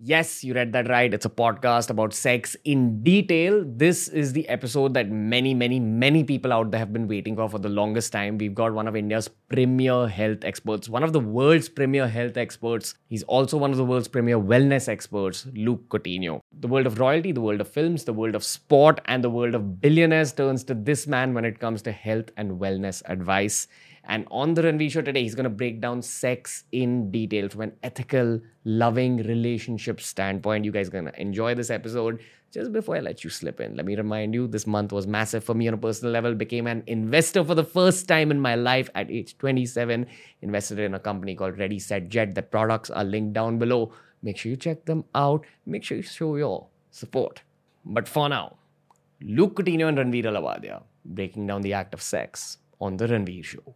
Yes, you read that right. It's a podcast about sex in detail. This is the episode that many people out there have been waiting for the longest time. We've got one of India's premier health experts, one of the world's premier health experts. He's also one of the world's premier wellness experts, Luke Coutinho. The world of royalty, the world of films, the world of sport, and the world of billionaires turns to this man when it comes to health and wellness advice. And on the Ranveer Show today, he's going to break down sex in detail from an ethical, loving relationship standpoint. You guys are going to enjoy this episode. Just before I let you slip in, let me remind you, this month was massive for me on a personal level. Became an investor for the first time in my life at age 27. Invested in a company called Ready, Set, Jet. The products are linked down below. Make sure you check them out. Make sure you show your support. But for now, Luke Coutinho and Ranveer Lahwadiya breaking down the act of sex on the Ranveer Show.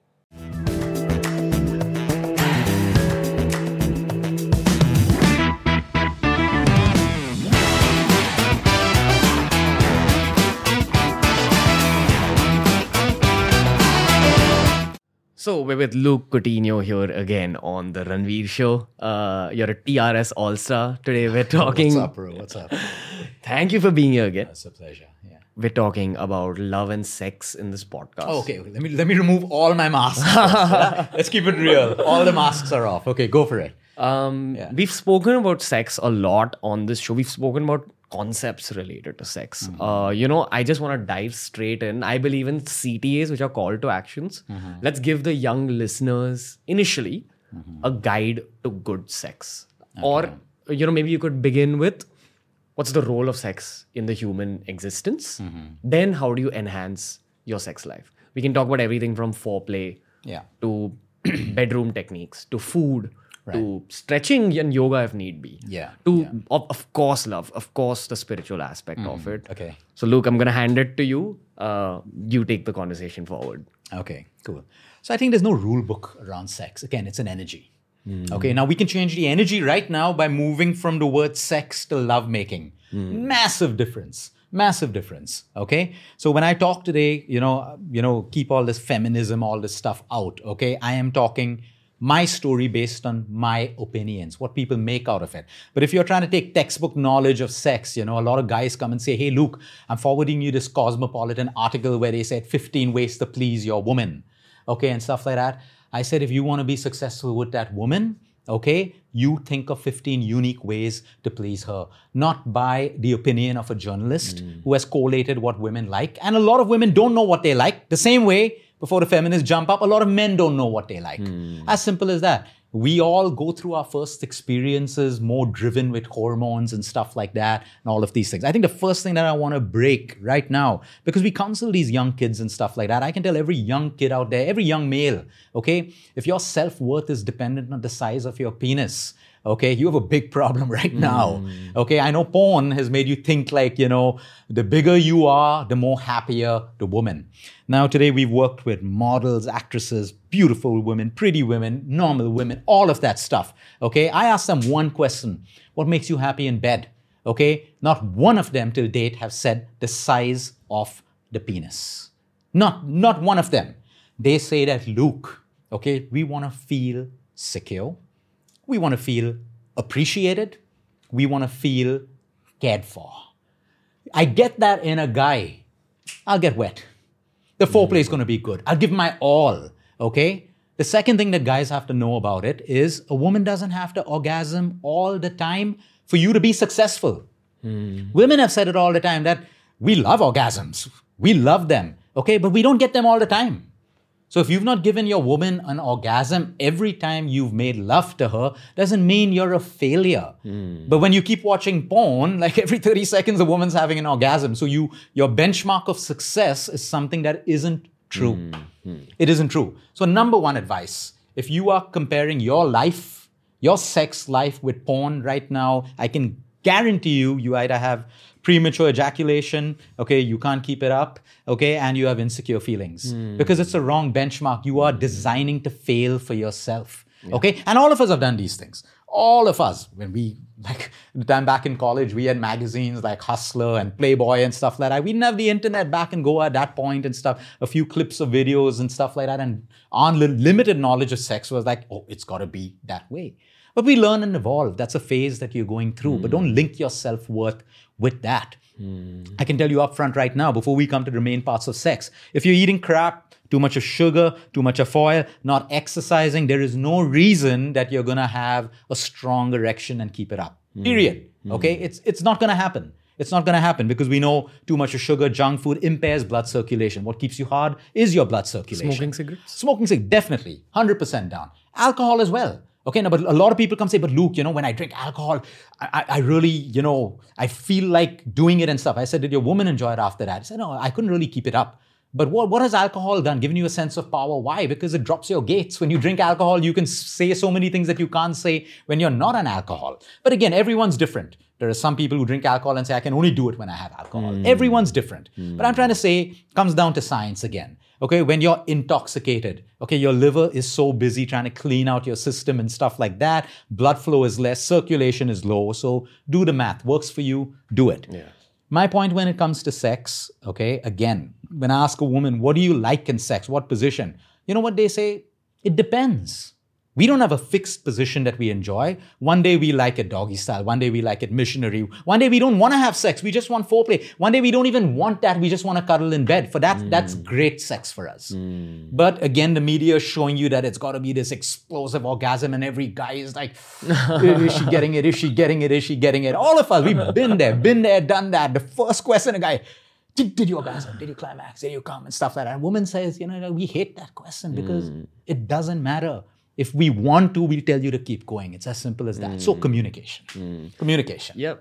So we're with Luke Coutinho here again on the Ranveer Show. You're a TRS All-Star. Today we're talking... What's up, bro? What's up? Thank you for being here again. It's a pleasure. Yeah. We're talking about love and sex in this podcast. Oh, okay. Let me remove all my masks first, yeah? Let's keep it real. All the masks are off. Okay, go for it. We've spoken about sex a lot on this show. We've spoken about concepts related to sex. I just want to dive straight in. I believe in CTAs, which are call to actions. Let's give the young listeners initially a guide to good sex. Or, maybe you could begin with what's the role of sex in the human existence? Then how do you enhance your sex life? We can talk about everything from foreplay to bedroom techniques, to food, to stretching and yoga if need be. Of course, love. Of course, the spiritual aspect of it. Okay. So, Luke, I'm going to hand it to you. You take the conversation forward. Okay, cool. So I think there's no rule book around sex. Again, it's an energy. Okay, now we can change the energy right now by moving from the word sex to lovemaking. Massive difference. Massive difference. Okay. So when I talk today, keep all this feminism, all this stuff out. Okay. I am talking my story based on my opinions, what people make out of it. But if you're trying to take textbook knowledge of sex, a lot of guys come and say, hey, Luke, I'm forwarding you this Cosmopolitan article where they said 15 ways to please your woman. Okay. And stuff like that. I said, if you want to be successful with that woman, okay, you think of 15 unique ways to please her, not by the opinion of a journalist who has collated what women like. And a lot of women don't know what they like. The same way, before the feminists jump up, a lot of men don't know what they like. As simple as that. We all go through our first experiences more driven with hormones and stuff like that and all of these things. I think the first thing that I want to break right now, because we counsel these young kids and stuff like that, I can tell every young kid out there, every young male, okay, if your self-worth is dependent on the size of your penis, okay, you have a big problem right now. Okay, I know porn has made you think like, the bigger you are, the more happier the woman. Now, today we've worked with models, actresses, beautiful women, pretty women, normal women, all of that stuff. Okay, I asked them one question. What makes you happy in bed? Okay, not one of them till date have said the size of the penis. Not one of them. They say that, Luke, okay, we want to feel secure. We want to feel appreciated. We want to feel cared for. I get that in a guy. I'll get wet. The foreplay is going to be good. I'll give my all. Okay? The second thing that guys have to know about it is a woman doesn't have to orgasm all the time for you to be successful. Women have said it all the time that we love orgasms. We love them. Okay? But we don't get them all the time. So if you've not given your woman an orgasm every time you've made love to her, doesn't mean you're a failure. But when you keep watching porn, like every 30 seconds a woman's having an orgasm. So your benchmark of success is something that isn't true. It isn't true. So number one advice, if you are comparing your life, your sex life with porn right now, I can guarantee you either have premature ejaculation, okay, you can't keep it up, okay, and you have insecure feelings. Because it's a wrong benchmark. You are designing to fail for yourself, okay? And all of us have done these things. All of us, when we, like, the time back in college, we had magazines like Hustler and Playboy and stuff like that. We didn't have the internet back in Goa at that point and stuff, a few clips of videos and stuff like that. And our limited knowledge of sex was like, oh, it's got to be that way. But we learn and evolve. That's a phase that you're going through. But don't link your self-worth with that. I can tell you up front right now, before we come to the main parts of sex, if you're eating crap, too much of sugar, too much of oil, not exercising, there is no reason that you're going to have a strong erection and keep it up. Period. Okay? It's not going to happen. It's not going to happen because we know too much of sugar, junk food impairs blood circulation. What keeps you hard is your blood circulation. Smoking cigarettes? Smoking cigarettes, definitely. 100% down. Alcohol as well. Okay, now, but a lot of people come say, but Luke, when I drink alcohol, I really, I feel like doing it and stuff. I said, did your woman enjoy it after that? I said, no, I couldn't really keep it up. But what has alcohol done? Given you a sense of power. Why? Because it drops your gates. When you drink alcohol, you can say so many things that you can't say when you're not on alcohol. But again, everyone's different. There are some people who drink alcohol and say, I can only do it when I have alcohol. Everyone's different. But I'm trying to say, comes down to science again. Okay, when you're intoxicated, okay, your liver is so busy trying to clean out your system and stuff like that. Blood flow is less, circulation is low. So do the math. Works for you, do it. Yeah. My point when it comes to sex, okay, again, when I ask a woman, what do you like in sex? What position? You know what they say? It depends. We don't have a fixed position that we enjoy. One day we like it doggy style. One day we like it missionary. One day we don't want to have sex. We just want foreplay. One day we don't even want that. We just want to cuddle in bed. For that, that's great sex for us. But again, the media is showing you that it's got to be this explosive orgasm and every guy is like, is she getting it? Is she getting it? Is she getting it? All of us, we've been there, done that. The first question, a guy, did you orgasm? Did you climax? Did you come? And stuff like that. And a woman says, we hate that question because it doesn't matter. If we want to, we'll tell you to keep going. It's as simple as that. So communication. Communication. Yeah.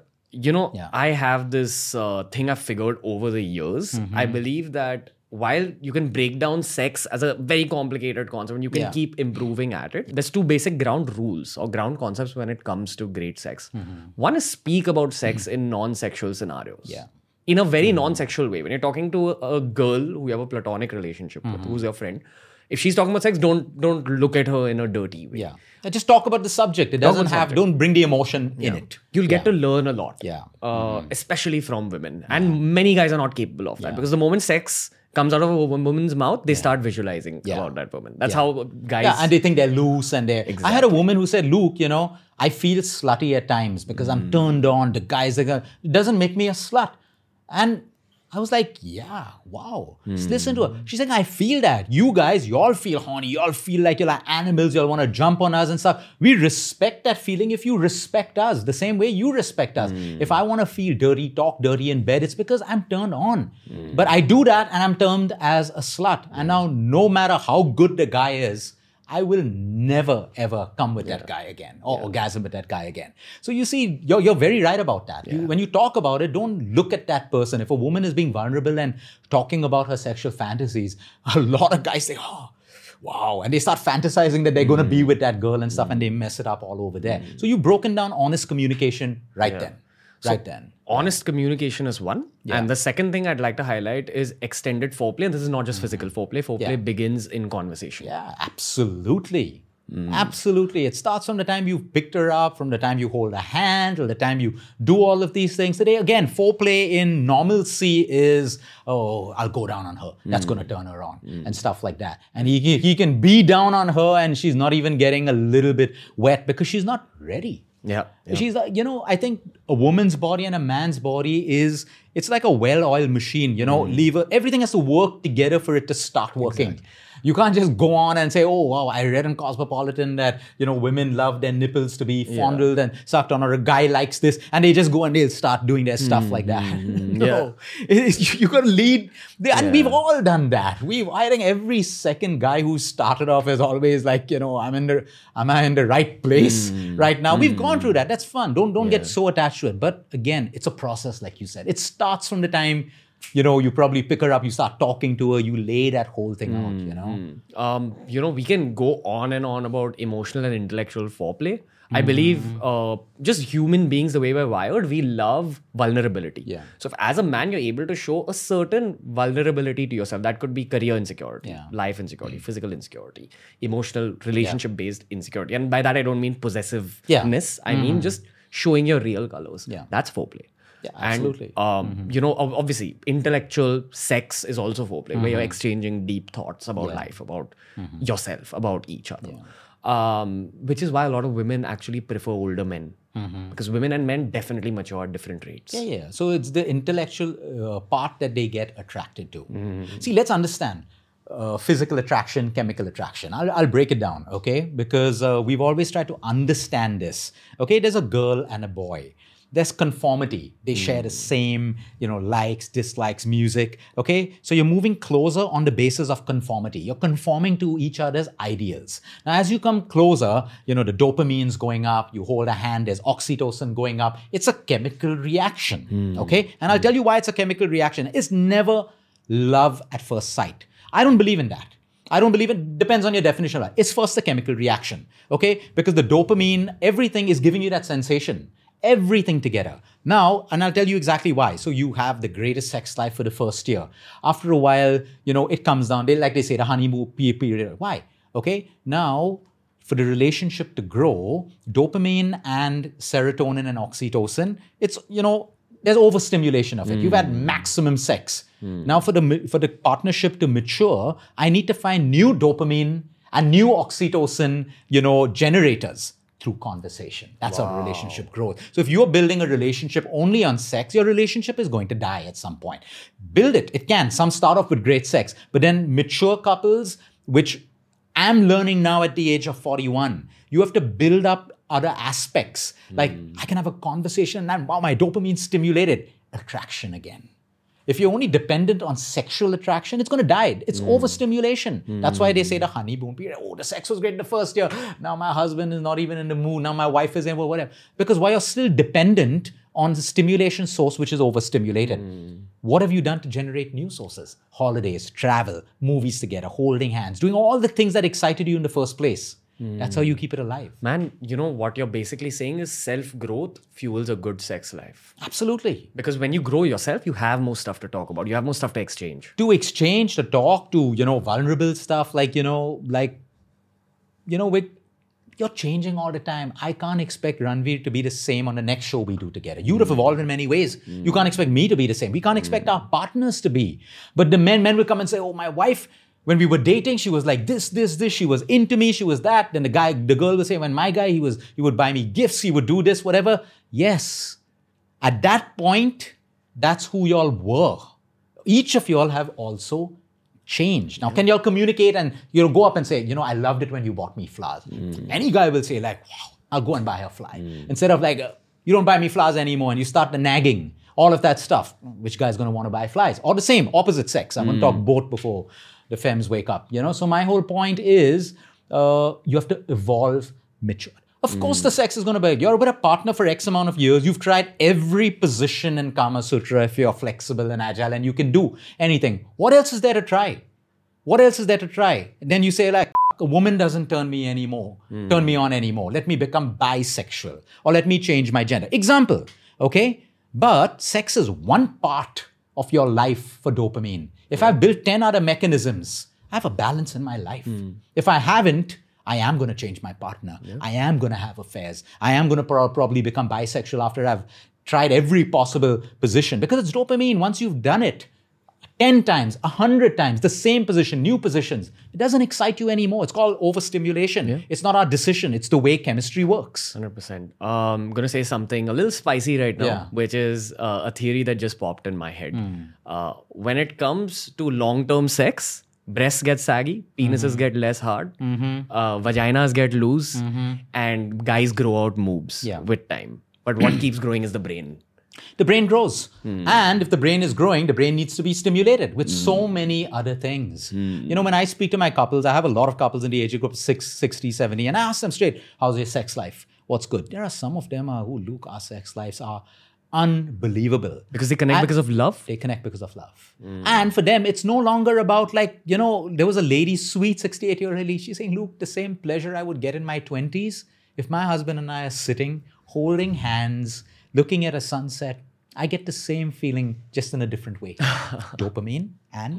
I have this thing I've figured over the years. I believe that while you can break down sex as a very complicated concept and you can keep improving at it, there's two basic ground rules or ground concepts when it comes to great sex. One is speak about sex in non-sexual scenarios. Yeah. In a very non-sexual way. When you're talking to a girl who you have a platonic relationship with, who's your friend, if she's talking about sex, don't look at her in a dirty way. Yeah. Just talk about the subject. It doesn't have, don't bring the emotion in it. You'll get to learn a lot. Yeah. Especially from women. And many guys are not capable of that because the moment sex comes out of a woman's mouth, they start visualizing about that woman. That's how guys... Yeah, and they think they're loose and they're... Exactly. I had a woman who said, Luke, I feel slutty at times because I'm turned on. The guys, it doesn't make me a slut. And I was like, yeah, wow. Just listen to her. She's like, I feel that. You guys, you all feel horny. You all feel like you're like animals. You all want to jump on us and stuff. We respect that feeling if you respect us the same way you respect us. If I want to feel dirty, talk dirty in bed, it's because I'm turned on. But I do that and I'm termed as a slut. And now no matter how good the guy is, I will never, ever come with that guy again or orgasm with that guy again. So you see, you're very right about that. When you talk about it, don't look at that person. If a woman is being vulnerable and talking about her sexual fantasies, a lot of guys say, oh, wow. And they start fantasizing that they're going to be with that girl and stuff and they mess it up all over there. So you've broken down honest communication then. Honest communication is one. Yeah. And the second thing I'd like to highlight is extended foreplay. And this is not just physical foreplay. Foreplay begins in conversation. Yeah, absolutely. Absolutely. It starts from the time you've picked her up, from the time you hold a hand, till the time you do all of these things. Today, again, foreplay in normalcy is, oh, I'll go down on her. That's going to turn her on and stuff like that. And he can be down on her and she's not even getting a little bit wet because she's not ready. Yeah. She's, I think a woman's body and a man's body it's like a well-oiled machine, everything has to work together for it to start working. Exactly. You can't just go on and say, oh, wow, I read in Cosmopolitan that, women love their nipples to be fondled and sucked on, or a guy likes this, and they just go and they'll start doing their stuff like that. No. You got to lead. And we've all done that. I think every second guy who started off is always like, am I in the right place right now? We've gone through that. That's fun. Don't get so attached to it. But again, it's a process, like you said. It starts from the time you probably pick her up, you start talking to her, you lay that whole thing out, we can go on and on about emotional and intellectual foreplay. I believe just human beings, the way we're wired, we love vulnerability. Yeah. So if as a man, you're able to show a certain vulnerability to yourself, that could be career insecurity, life insecurity, physical insecurity, emotional relationship-based insecurity. And by that, I don't mean possessiveness. I mean just showing your real colors. Yeah. That's foreplay. Yeah, absolutely. And, obviously, intellectual sex is also foreplay, where you're exchanging deep thoughts about life, about yourself, about each other. Which is why a lot of women actually prefer older men. Because women and men definitely mature at different rates. Yeah. So it's the intellectual part that they get attracted to. See, let's understand physical attraction, chemical attraction. I'll break it down, okay? Because we've always tried to understand this. Okay, there's a girl and a boy. There's conformity. They share the same, likes, dislikes, music. Okay, so you're moving closer on the basis of conformity. You're conforming to each other's ideals. Now, as you come closer, the dopamine's going up. You hold a hand. There's oxytocin going up. It's a chemical reaction. Okay, and I'll tell you why it's a chemical reaction. It's never love at first sight. I don't believe in that. I don't believe it. Depends on your definition of it. It's first a chemical reaction. Okay, because the dopamine, everything is giving you that sensation. Everything together. Now, and I'll tell you exactly why. So you have the greatest sex life for the first year. After a while, it comes down. They say the honeymoon period. Why? Okay. Now, for the relationship to grow, dopamine and serotonin and oxytocin, it's, there's overstimulation of it. You've had maximum sex. Now, for the partnership to mature, I need to find new dopamine and new oxytocin, generators. Through conversation. That's how relationship grows. So if you're building a relationship only on sex, your relationship is going to die at some point. Build it. It can. Some start off with great sex. But then mature couples, which I'm learning now at the age of 41, you have to build up other aspects. Like I can have a conversation and wow, my dopamine stimulated. Attraction again. If you're only dependent on sexual attraction, it's going to die. It's overstimulation. That's why they say the honeymoon period. Oh, the sex was great in the first year. Now my husband is not even in the mood. Now my wife is in, or whatever. Because while you're still dependent on the stimulation source, which is overstimulated, what have you done to generate new sources? Holidays, travel, movies together, holding hands, doing all the things that excited you in the first place. That's how you keep it alive. Man, what you're basically saying is self-growth fuels a good sex life. Absolutely. Because when you grow yourself, you have more stuff to talk about. You have more stuff to exchange. To exchange, to talk, to, vulnerable stuff with, you're changing all the time. I can't expect Ranveer to be the same on the next show we do together. You'd have evolved in many ways. You can't expect me to be the same. We can't expect our partners to be. But the men will come and say, oh, my wife, when we were dating, she was like this. She was into me. She was that. Then the girl would say, when my guy, he would buy me gifts. He would do this, whatever. Yes. At that point, that's who y'all were. Each of y'all have also changed. Now, can y'all communicate and, go up and say, I loved it when you bought me flowers. Any guy will say like, wow, I'll go and buy her fly. Instead of like, you don't buy me flowers anymore and you start the nagging, all of that stuff. Which guy's going to want to buy flies? Or the same, opposite sex. I'm going to talk both before the femmes wake up, So my whole point is you have to evolve, mature. Of course, the sex is going to be, you're with a partner for X amount of years. You've tried every position in Kama Sutra if you're flexible and agile and you can do anything. What else is there to try? And then you say like, a woman doesn't turn me on anymore. Let me become bisexual or let me change my gender. Example, okay? But sex is one part of your life for dopamine. If I've built 10 other mechanisms, I have a balance in my life. If I haven't, I am going to change my partner. I am going to have affairs. I am going to probably become bisexual after I've tried every possible position. Because it's dopamine. Once you've done it 10 times, 100 times, the same position, new positions, it doesn't excite you anymore. It's called overstimulation. Yeah. It's not our decision. It's the way chemistry works. 100%. I'm going to say something a little spicy right now, which is a theory that just popped in my head. When it comes to long-term sex, breasts get saggy, penises get less hard, vaginas get loose, and guys grow out moobs with time. But what keeps growing is the brain. The brain grows. And if the brain is growing, the brain needs to be stimulated with so many other things. When I speak to my couples, I have a lot of couples in the age group of 60, 70, and I ask them straight, how's your sex life? What's good? There are some of them who look, our sex lives are unbelievable. Because they connect because of love? They connect because of love. And for them, it's no longer about there was a lady, sweet 68-year-old lady, she's saying, Luke, the same pleasure I would get in my 20s, if my husband and I are sitting, holding hands, looking at a sunset, I get the same feeling just in a different way. Dopamine and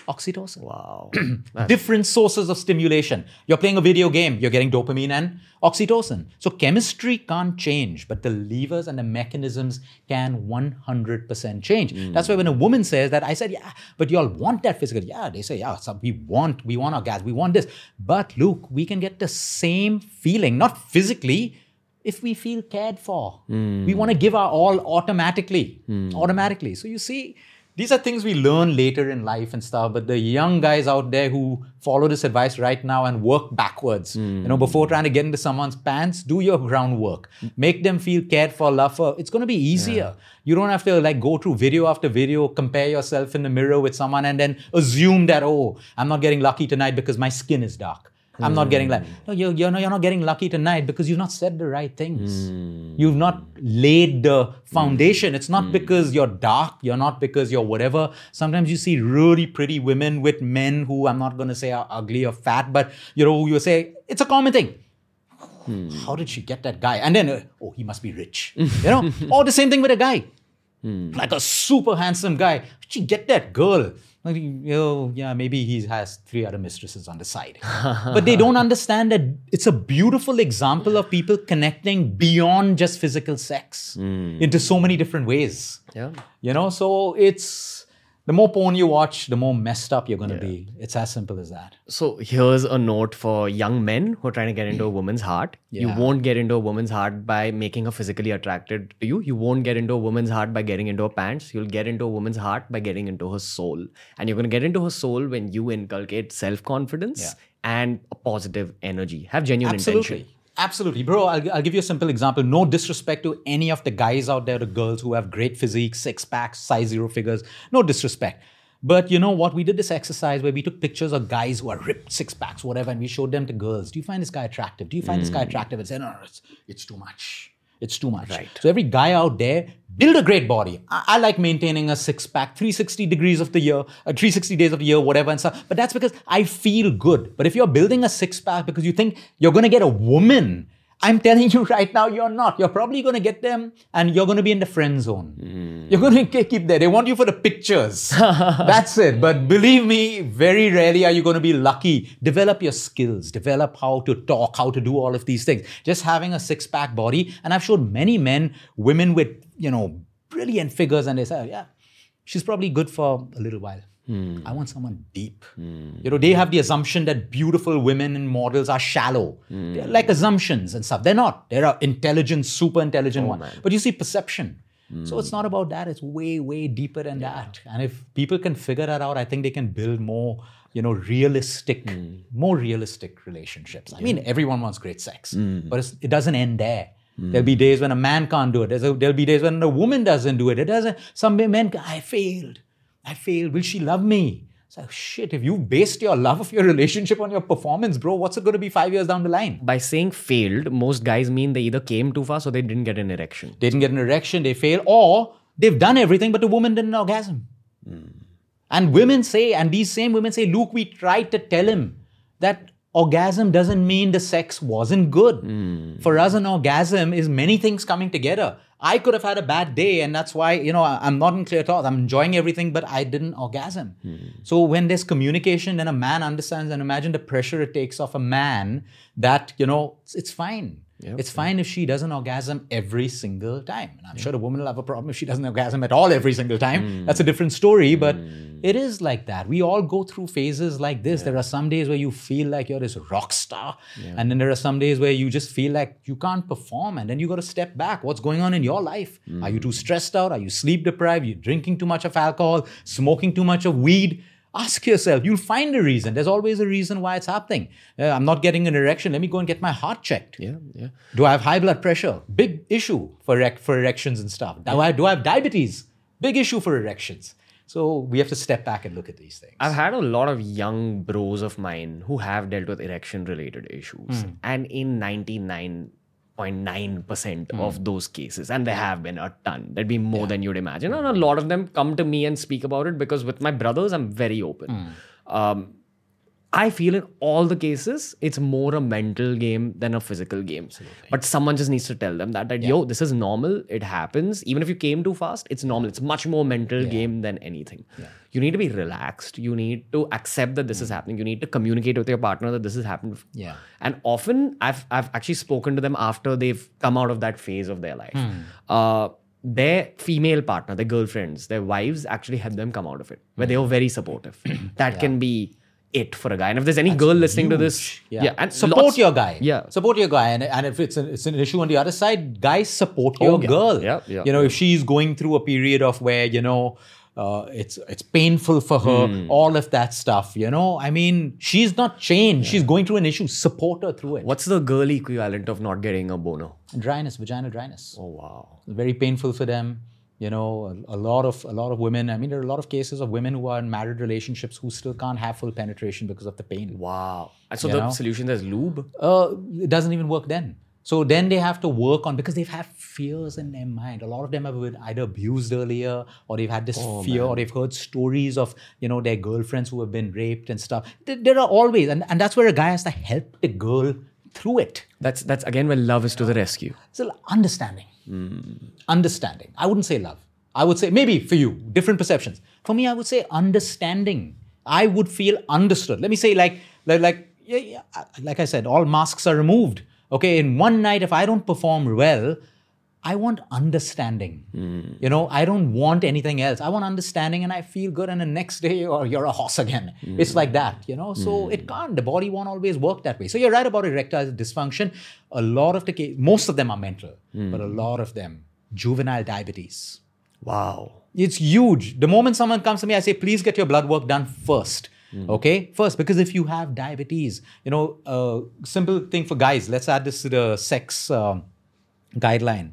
Oxytocin. Wow. Different sources of stimulation. You're playing a video game, you're getting dopamine and oxytocin. So chemistry can't change, but the levers and the mechanisms can 100% change. That's why when a woman says that, I said, yeah, but y'all want that physically. Yeah, they say, yeah, so we want orgasm, we want this. But Luke, we can get the same feeling, not physically, if we feel cared for. We want to give our all automatically. So you see, these are things we learn later in life and stuff, but the young guys out there who follow this advice right now and work backwards, before trying to get into someone's pants, do your groundwork. Make them feel cared for, love for. It's going to be easier. You don't have to go through video after video, compare yourself in the mirror with someone and then assume that, oh, I'm not getting lucky tonight because my skin is dark. I'm not getting lucky. No, you're not getting lucky tonight because you've not said the right things. You've not laid the foundation. It's not because you're dark. You're not because you're whatever. Sometimes you see really pretty women with men who I'm not going to say are ugly or fat, but you say it's a common thing. How did she get that guy? And then, he must be rich. Or the same thing with a guy. Like a super handsome guy. How did she get that girl? Maybe he has 3 other mistresses on the side. But they don't understand that it's a beautiful example of people connecting beyond just physical sex into so many different ways. Yeah. So it's the more porn you watch, the more messed up you're going to be. It's as simple as that. So here's a note for young men who are trying to get into a woman's heart. You won't get into a woman's heart by making her physically attracted to you. You won't get into a woman's heart by getting into her pants. You'll get into a woman's heart by getting into her soul. And you're going to get into her soul when you inculcate self-confidence and a positive energy. Have genuine intention. Absolutely. Bro, I'll give you a simple example. No disrespect to any of the guys out there, the girls who have great physique, 6-packs, size 0 figures. No disrespect. But you know what? We did this exercise where we took pictures of guys who are ripped, 6-packs, whatever, and we showed them to girls. Do you find this guy attractive? Do you find this guy attractive? And said, no, it's too much. It's too much. Right. So every guy out there, build a great body. I like maintaining a 6-pack, 360 degrees of the year, 360 days of the year, whatever and stuff. But that's because I feel good. But if you're building a 6-pack because you think you're going to get a woman, I'm telling you right now, you're not. You're probably going to get them and you're going to be in the friend zone. You're going to keep there. They want you for the pictures. That's it. But believe me, very rarely are you going to be lucky. Develop your skills. Develop how to talk, how to do all of these things. Just having a 6-pack body. And I've showed many men, women with, brilliant figures. And they say, yeah, she's probably good for a little while. I want someone deep. They have the assumption that beautiful women and models are shallow. They're like assumptions and stuff. They're not. They're intelligent, super intelligent one. But you see perception. So it's not about that. It's way, way deeper than that. And if people can figure that out, I think they can build more, realistic relationships. I mean, everyone wants great sex, but it doesn't end there. There'll be days when a man can't do it. There'll be days when a woman doesn't do it. Some men, I failed. Will she love me? It's like, shit, if you based your love of your relationship on your performance, bro, what's it going to be 5 years down the line? By saying failed, most guys mean they either came too fast or they didn't get an erection. They didn't get an erection, they failed, or they've done everything, but the woman didn't orgasm. And women say, and these same women say, Luke, we tried to tell him that orgasm doesn't mean the sex wasn't good. For us, an orgasm is many things coming together. I could have had a bad day, and that's why, I'm not in clear thought. I'm enjoying everything, but I didn't orgasm. So when there's communication, then a man understands, and imagine the pressure it takes off a man that, it's fine. It's fine if she doesn't orgasm every single time. And I'm sure the woman will have a problem if she doesn't orgasm at all every single time. That's a different story, but it is like that. We all go through phases like this. There are some days where you feel like you're this rock star. And then there are some days where you just feel like you can't perform. And then you got to step back. What's going on in your life? Are you too stressed out? Are you sleep deprived? Are you drinking too much of alcohol? Smoking too much of weed? Ask yourself. You'll find a reason. There's always a reason why it's happening. I'm not getting an erection. Let me go and get my heart checked. Do I have high blood pressure? Big issue for erections and stuff. Do I have diabetes? Big issue for erections. So we have to step back and look at these things. I've had a lot of young bros of mine who have dealt with erection-related issues. And in 99.9% of those cases, and there have been a ton, there'd be more than you'd imagine. And a lot of them come to me and speak about it because with my brothers, I'm very open. I feel in all the cases, it's more a mental game than a physical game. But someone just needs to tell them that yo, this is normal. It happens. Even if you came too fast, it's normal. It's much more mental game than anything. You need to be relaxed. You need to accept that this is happening. You need to communicate with your partner that this has happened. Yeah. And often I've actually spoken to them after they've come out of that phase of their life. Their female partner, their girlfriends, their wives actually help them come out of it, where they were very supportive. That can be it for a guy. And if there's any girl listening to this, and support your guy. Yeah. Support your guy. And if it's an issue on the other side, guys, support your girl. You know, if she's going through a period of where, you know, it's painful for her, all of that stuff, you know. I mean, she's not changed. She's going through an issue. Support her through it. What's the girl equivalent of not getting a boner? Dryness, vaginal dryness. Oh, wow. Very painful for them. You know, a lot of women. I mean, there are a lot of cases of women who are in married relationships who still can't have full penetration because of the pain. Wow. And so the solution is lube? It doesn't even work then. So then they have to work on, because they've had fears in their mind. A lot of them have been either abused earlier, or they've had this fear, or they've heard stories of, you know, their girlfriends who have been raped and stuff. There are always, and that's where a guy has to help the girl through it. That's again where love is to the rescue. So understanding. Understanding. I wouldn't say love. I would say, maybe for you, different perceptions. For me, I would say understanding. I would feel understood. Let me say like I said, all masks are removed. Okay, in one night, if I don't perform well, I want understanding. You know, I don't want anything else. I want understanding, and I feel good. And the next day, you're a horse again. It's like that, you know. So it can't. The body won't always work that way. So you're right about erectile dysfunction. A lot of the cases, most of them are mental, but a lot of them, juvenile diabetes. Wow. It's huge. The moment someone comes to me, I say, please get your blood work done first. Okay, first, because if you have diabetes, you know, simple thing for guys, let's add this to the sex guideline.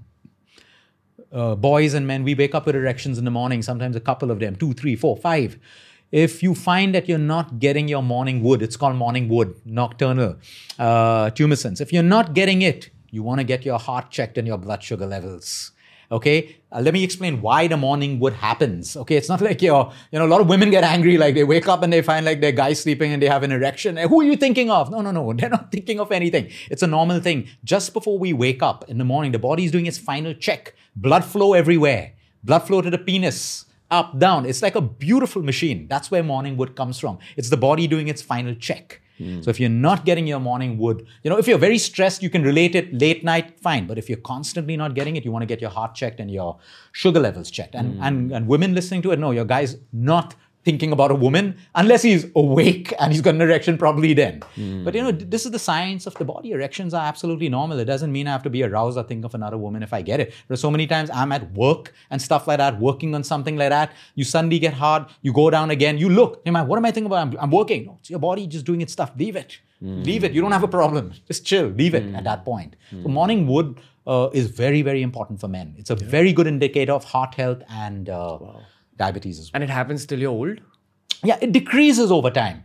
Boys and men, we wake up with erections in the morning, sometimes a couple of them, 2, 3, 4, 5. If you find that you're not getting your morning wood, it's called morning wood, nocturnal tumescence. If you're not getting it, you want to get your heart checked and your blood sugar levels. Okay, let me explain why the morning wood happens. Okay, it's not like a lot of women get angry, like they wake up and they find like their guy sleeping and they have an erection. Who are you thinking of? No, they're not thinking of anything. It's a normal thing. Just before we wake up in the morning, the body is doing its final check. Blood flow everywhere. Blood flow to the penis. Up, down. It's like a beautiful machine. That's where morning wood comes from. It's the body doing its final check. So if you're not getting your morning wood, you know, if you're very stressed, you can relate it late night, fine. But if you're constantly not getting it, you want to get your heart checked and your sugar levels checked. And women listening to it, no, your guy's not thinking about a woman unless he's awake and he's got an erection, probably then. But you know, this is the science of the body. Erections are absolutely normal. It doesn't mean I have to be aroused or think of another woman if I get it. There's so many times I'm at work and stuff like that, working on something like that. You suddenly get hard, you go down again, you look, hey man, what am I thinking about? I'm working. No, it's your body just doing its stuff. Leave it. Leave it. You don't have a problem. Just chill. Leave it at that point. So morning wood is very, very important for men. It's a very good indicator of heart health and diabetes as well. And it happens till you're old? Yeah, it decreases over time.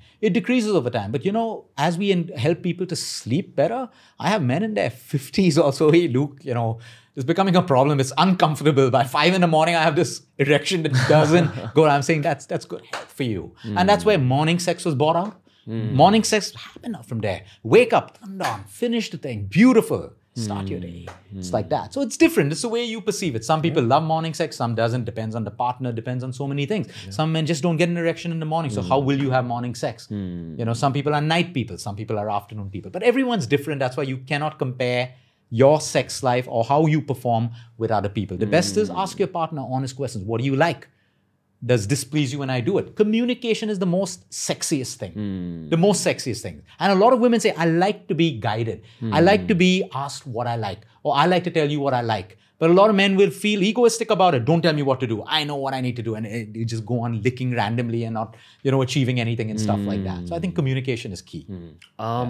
But you know, as we help people to sleep better, I have men in their 50s also. Hey, Luke, you know, it's becoming a problem. It's uncomfortable. By 5 a.m, I have this erection that doesn't go. I'm saying that's good health for you. And that's where morning sex was brought out. Morning sex happened from there. Wake up, turn on, finish the thing. Beautiful. Start your day. It's like that. So it's different. It's the way you perceive it. Some people love morning sex, some doesn't. Depends on the partner, depends on so many things. Some men just don't get an erection in the morning. So how will you have morning sex? You know, some people are night people, some people are afternoon people. But everyone's different. That's why you cannot compare your sex life or how you perform with other people. The best is ask your partner honest questions. What do you like? Does this please you when I do it? Communication is the most sexiest thing. The most sexiest thing. And a lot of women say, I like to be guided. I like to be asked what I like. Or I like to tell you what I like. But a lot of men will feel egoistic about it. Don't tell me what to do. I know what I need to do. And you just go on licking randomly and not, you know, achieving anything and stuff like that. So I think communication is key.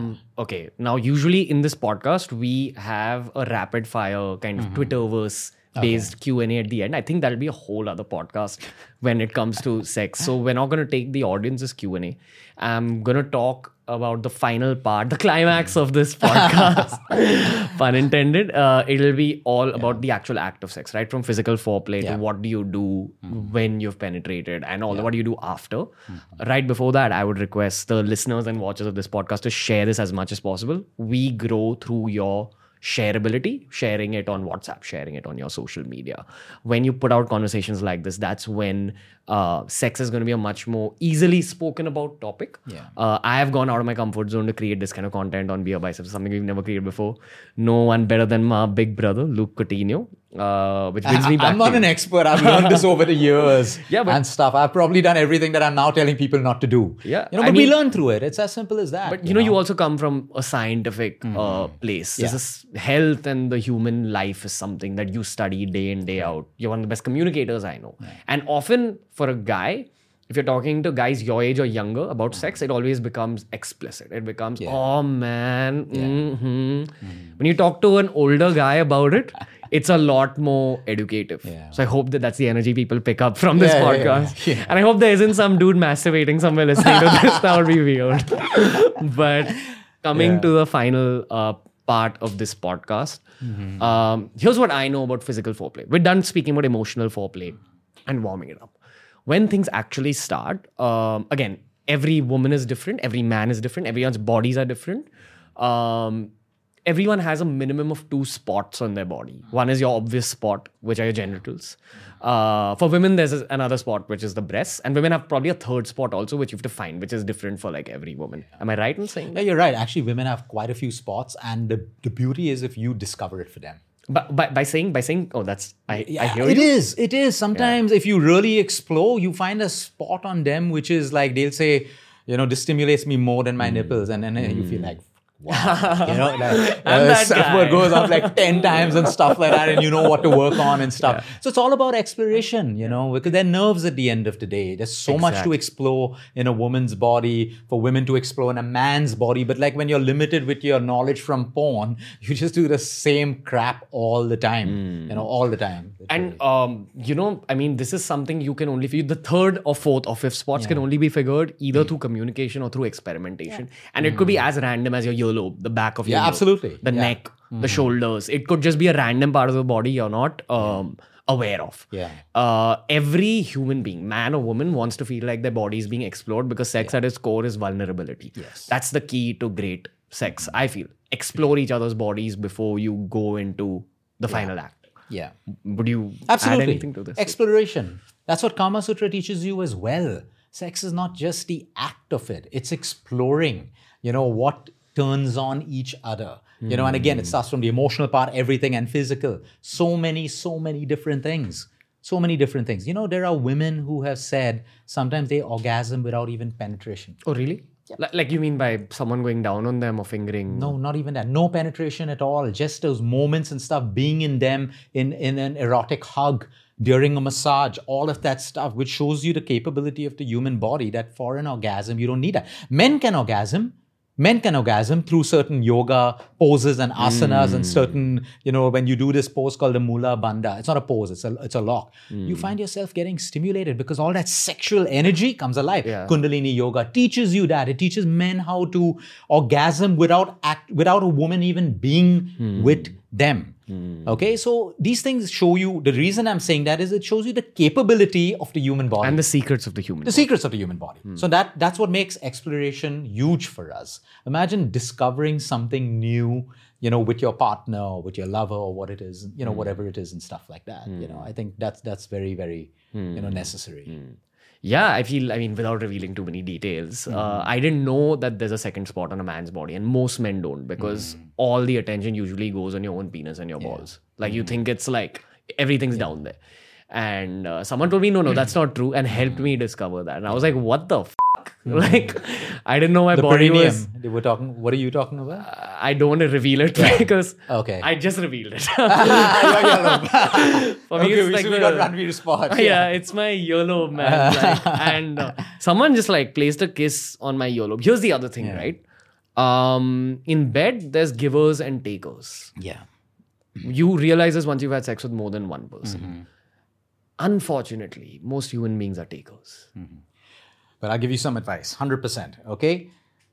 Okay. Now, usually in this podcast, we have a rapid fire kind of Twitterverse based Q&A at the end. I think that'll be a whole other podcast when it comes to sex. So we're not going to take the audience's Q&A. I'm going to talk about the final part, the climax of this podcast, pun intended. It'll be all about the actual act of sex, right? From physical foreplay to what do you do when you've penetrated and all what do you do after. Right before that, I would request the listeners and watchers of this podcast to share this as much as possible. We grow through your shareability, sharing it on WhatsApp, sharing it on your social media. When you put out conversations like this, that's when sex is going to be a much more easily spoken about topic. I have gone out of my comfort zone to create this kind of content on Beer Biceps, something we've never created before. No one better than my big brother, Luke Coutinho, which brings me back I'm not an expert. I've learned this over the years and stuff. I've probably done everything that I'm now telling people not to do. But we learn through it. It's as simple as that. But you know, you also come from a scientific place. This is health and the human life is something that you study day in, day out. You're one of the best communicators I know. And often for a guy, if you're talking to guys your age or younger about sex, it always becomes explicit. It becomes, oh man. When you talk to an older guy about it, it's a lot more educative. So I hope that that's the energy people pick up from this podcast. And I hope there isn't some dude masturbating somewhere listening to this. That would be weird. But coming to the final part of this podcast, here's what I know about physical foreplay. We're done speaking about emotional foreplay and warming it up. When things actually start, again, every woman is different, every man is different, everyone's bodies are different. Everyone has a minimum of 2 spots on their body. One is your obvious spot, which are your genitals. For women, there's another spot, which is the breasts. And women have probably a 3rd spot also, which you have to find, which is different for like every woman. Am I right in saying that? Yeah, you're right. Actually, women have quite a few spots. And the beauty is if you discover it for them. But by saying, oh, that's, I hear it you. It is. Sometimes if you really explore, you find a spot on them, which is like, they'll say, you know, this stimulates me more than my nipples. And then you feel like, wow, you know, like that goes up like 10 times and stuff like that, and you know what to work on and stuff. So it's all about exploration, you know, because they're nerves at the end of the day. There's so much to explore in a woman's body, for women to explore in a man's body. But like when you're limited with your knowledge from porn, you just do the same crap all the time, you know, all the time. And, you know, I mean, this is something you can only feel. The 3rd or 4th or 5th spots can only be figured either through communication or through experimentation. And it could be as random as your earlobe, the back of your earlobe, absolutely. The neck, the shoulders. It could just be a random part of the body you're not aware of. Every human being, man or woman, wants to feel like their body is being explored because sex at its core is vulnerability. That's the key to great sex, I feel. Explore each other's bodies before you go into the final act. Would you add anything to this? Exploration. That's what Kama Sutra teaches you as well. Sex is not just the act of it. It's exploring, you know, what turns on each other. You know, and again, it starts from the emotional part, everything, and physical. So many different things. So many different things. You know, there are women who have said sometimes they orgasm without even penetration. Oh, really? Like you mean by someone going down on them or fingering? No, not even that. No penetration at all. Just those moments and stuff, being in them, in an erotic hug, during a massage, all of that stuff, which shows you the capability of the human body that for an orgasm, you don't need that. Men can orgasm through certain yoga poses and asanas and certain, you know, when you do this pose called the Mula Bandha, it's not a pose, it's a lock. You find yourself getting stimulated because all that sexual energy comes alive. Kundalini yoga teaches you that. It teaches men how to orgasm without a woman even being with them. Okay, so these things show you, the reason I'm saying that is it shows you the capability of the human body. And the secrets of the human body. Secrets of the human body. So that's what makes exploration huge for us. Imagine discovering something new, you know, with your partner or with your lover or what it is, you know, whatever it is and stuff like that. You know, I think that's very, very, you know, necessary. Yeah, I mean, without revealing too many details, I didn't know that there's a second spot on a man's body, and most men don't, because all the attention usually goes on your own penis and your balls. Like you think it's like everything's down there. And someone told me, no, that's not true, and helped me discover that. And I was like, what the fuck? Like, I didn't know my body perineum. was... They were talking, what are you talking about? I don't want to reveal it because I just revealed it. For me, it's like we got Ranveer spot. Yeah, it's my earlobe, man. Like, and someone just like placed a kiss on my earlobe. Here's the other thing, right? In bed, there's givers and takers. You realize this once you've had sex with more than one person. Unfortunately, most human beings are takers. But I'll give you some advice, 100%, okay?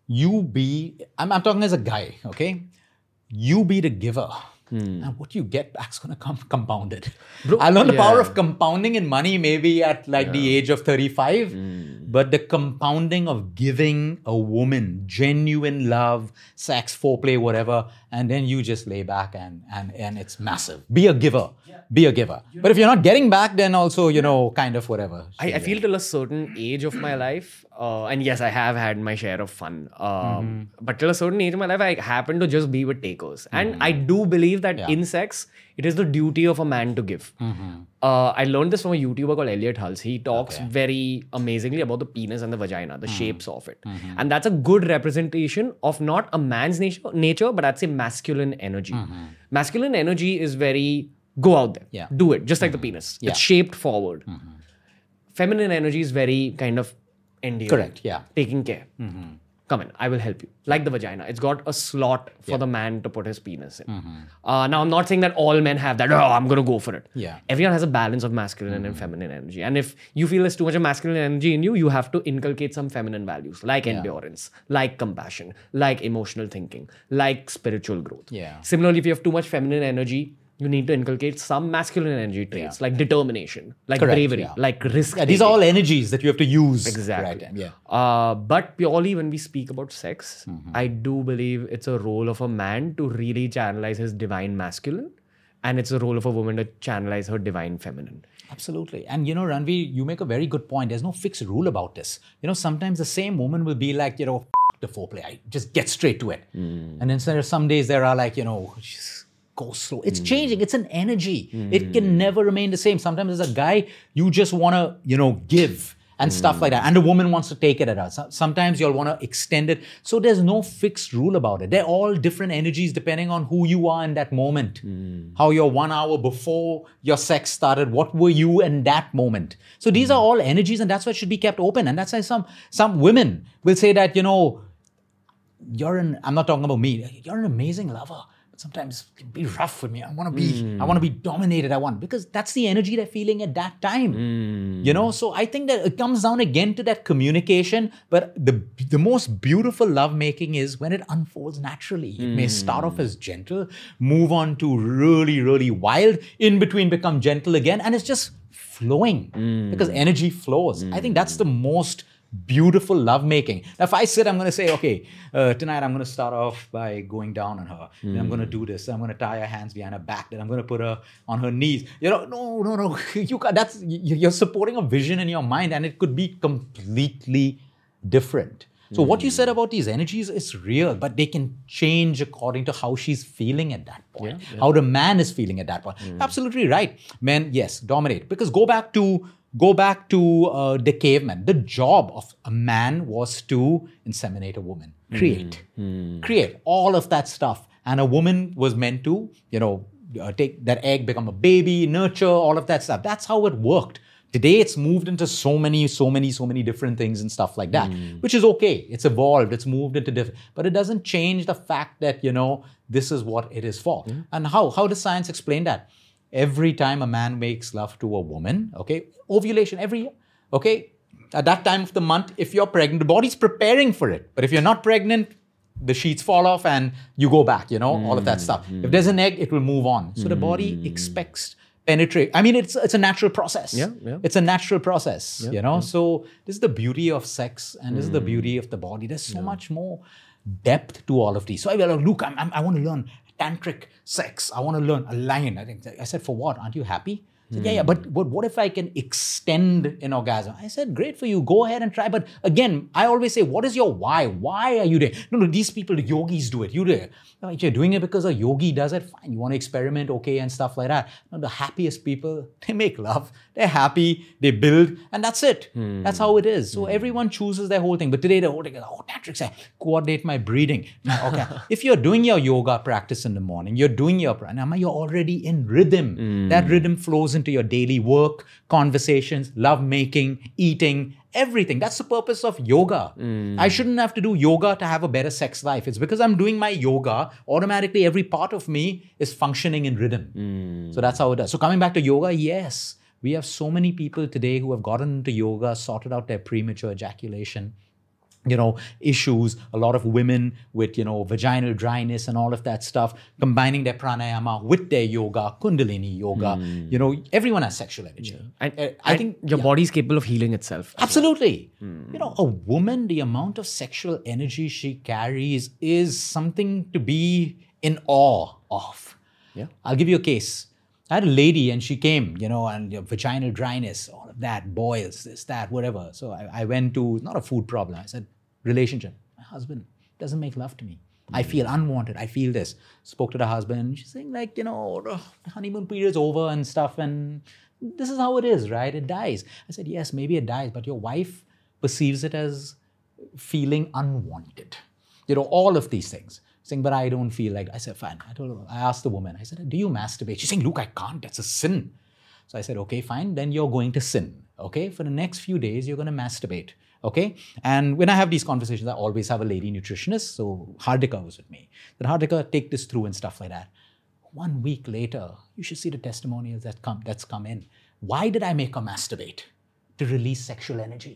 I'm talking as a guy, okay? You be the giver. And what you get back's going to come compounded. Bro, I learned the power of compounding in money maybe at the age of 35. But the compounding of giving a woman genuine love, sex, foreplay, whatever, and then you just lay back and it's massive. Be a giver. Be a giver. But if you're not getting back, then also, kind of whatever. I feel till a certain age of my life, and yes, I have had my share of fun. But till a certain age of my life, I happen to just be with takers. And I do believe that in sex, it is the duty of a man to give. I learned this from a YouTuber called Elliot Hulse. He talks very amazingly about the penis and the vagina, the shapes of it. And that's a good representation of not a man's nature, but I'd say masculine energy. Masculine energy is very, go out there, do it, just like the penis. It's shaped forward. Feminine energy is very kind of endearing. Correct, yeah. Taking care. Come in, I will help you. Like the vagina. It's got a slot for the man to put his penis in. Now, I'm not saying that all men have that, I'm going to go for it. Yeah. Everyone has a balance of masculine and feminine energy. And if you feel there's too much of masculine energy in you, you have to inculcate some feminine values like endurance, like compassion, like emotional thinking, like spiritual growth. Yeah. Similarly, if you have too much feminine energy, you need to inculcate some masculine energy traits like determination, like bravery, like risk. Yeah, these are all energies that you have to use. Exactly. Right. But purely when we speak about sex, I do believe it's a role of a man to really channelize his divine masculine, and it's a role of a woman to channelize her divine feminine. Absolutely. And Ranveer, you make a very good point. There's no fixed rule about this. Sometimes the same woman will be like, the foreplay. I just get straight to it. And then some days there are like, go slow. It's changing. It's an energy. It can never remain the same. Sometimes as a guy, you just want to, give and stuff like that. And the woman wants to take it at us. Sometimes you'll want to extend it. So there's no fixed rule about it. They're all different energies depending on who you are in that moment. How you're 1 hour before your sex started. What were you in that moment? So these are all energies, and that's why it should be kept open. And that's why some women will say that, I'm not talking about me. You're an amazing lover. Sometimes it can be rough with me. I want to be dominated. Because that's the energy they're feeling at that time. So I think that it comes down again to that communication. But the most beautiful lovemaking is when it unfolds naturally. It may start off as gentle, move on to really, really wild, in between become gentle again. And it's just flowing because energy flows. I think that's the most beautiful lovemaking. Now, if I sit, I'm going to say, okay, tonight I'm going to start off by going down on her. Then I'm going to do this. I'm going to tie her hands behind her back. Then I'm going to put her on her knees. No. You're supporting a vision in your mind, and it could be completely different. So what you said about these energies is real, but they can change according to how she's feeling at that point, how the man is feeling at that point. Absolutely right. Men, yes, dominate. Because go back to the caveman. The job of a man was to inseminate a woman, create all of that stuff. And a woman was meant to, take that egg, become a baby, nurture, all of that stuff. That's how it worked. Today, it's moved into so many different things and stuff like that, which is okay. It's evolved. It's moved into different, but it doesn't change the fact that, this is what it is for. And how does science explain that? Every time a man makes love to a woman, okay, ovulation every year, okay, at that time of the month, if you're pregnant, the body's preparing for it. But if you're not pregnant, the sheets fall off and you go back, all of that stuff. If there's an egg, it will move on. So the body expects penetrate. I mean, it's a natural process. It's a natural process, So this is the beauty of sex, and this is the beauty of the body. There's so much more depth to all of these. So I will look, I want to learn tantric sex. I want to learn a line. I said, for what? Aren't you happy? I said, yeah, but what if I can extend an orgasm? I said, great for you. Go ahead and try. But again, I always say, what is your why? Why are you there? No, these people, the yogis do it. You do it. No, if you're doing it because a yogi does it, fine. You want to experiment, okay, and stuff like that. No, the happiest people, they make love. They're happy. They build. And that's it. That's how it is. So everyone chooses their whole thing. But today, the whole thing is, tantric sex, coordinate my breathing. Now, okay. If you're doing your yoga practice in the morning, you're doing your pranayama, you're already in rhythm. That rhythm flows into into your daily work, conversations, lovemaking, eating, everything. That's the purpose of yoga. I shouldn't have to do yoga to have a better sex life. It's because I'm doing my yoga, automatically every part of me is functioning in rhythm. So that's how it does. So coming back to yoga, yes, we have so many people today who have gotten into yoga, sorted out their premature ejaculation, issues, a lot of women with, vaginal dryness and all of that stuff, combining their pranayama with their yoga, kundalini yoga, everyone has sexual energy. And I think your body's capable of healing itself. Absolutely. A woman, the amount of sexual energy she carries is something to be in awe of. Yeah. I'll give you a case. I had a lady and she came, and vaginal dryness, all of that, boils, this, that, whatever. So I went to, not a food problem. I said, relationship. My husband doesn't make love to me. I feel unwanted. I feel this. Spoke to the husband. She's saying the honeymoon period's over and stuff. And this is how it is, right? It dies. I said, yes, maybe it dies. But your wife perceives it as feeling unwanted. All of these things. Saying, but I don't feel like, I said, fine. I asked the woman, I said, do you masturbate? She's saying, Luke, I can't. That's a sin. So I said, okay, fine. Then you're going to sin. Okay. For the next few days, you're going to masturbate. Okay. And when I have these conversations, I always have a lady nutritionist. So Hardika was with me. Then Hardika, take this through and stuff like that. 1 week later, you should see the testimonials that's come in. Why did I make her masturbate? To release sexual energy.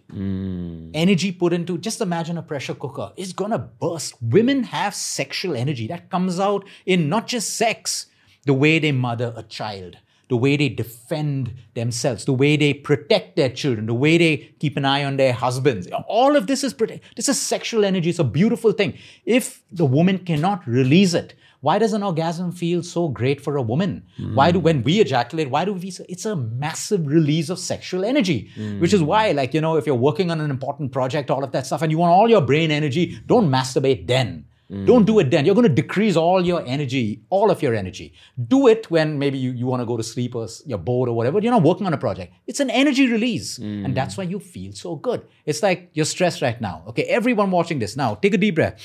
Energy put into, just imagine a pressure cooker. It's going to burst. Women have sexual energy that comes out in not just sex, the way they mother a child, the way they defend themselves, the way they protect their children, the way they keep an eye on their husbands. All of this is this is sexual energy. It's a beautiful thing. If the woman cannot release it, why does an orgasm feel so great for a woman? When we ejaculate, it's a massive release of sexual energy, which is why, if you're working on an important project, all of that stuff, and you want all your brain energy, don't masturbate then. Don't do it then. You're going to decrease all your energy, all of your energy. Do it when maybe you want to go to sleep or you're bored or whatever. You're not working on a project. It's an energy release. And that's why you feel so good. It's like you're stressed right now. Okay, everyone watching this now, take a deep breath.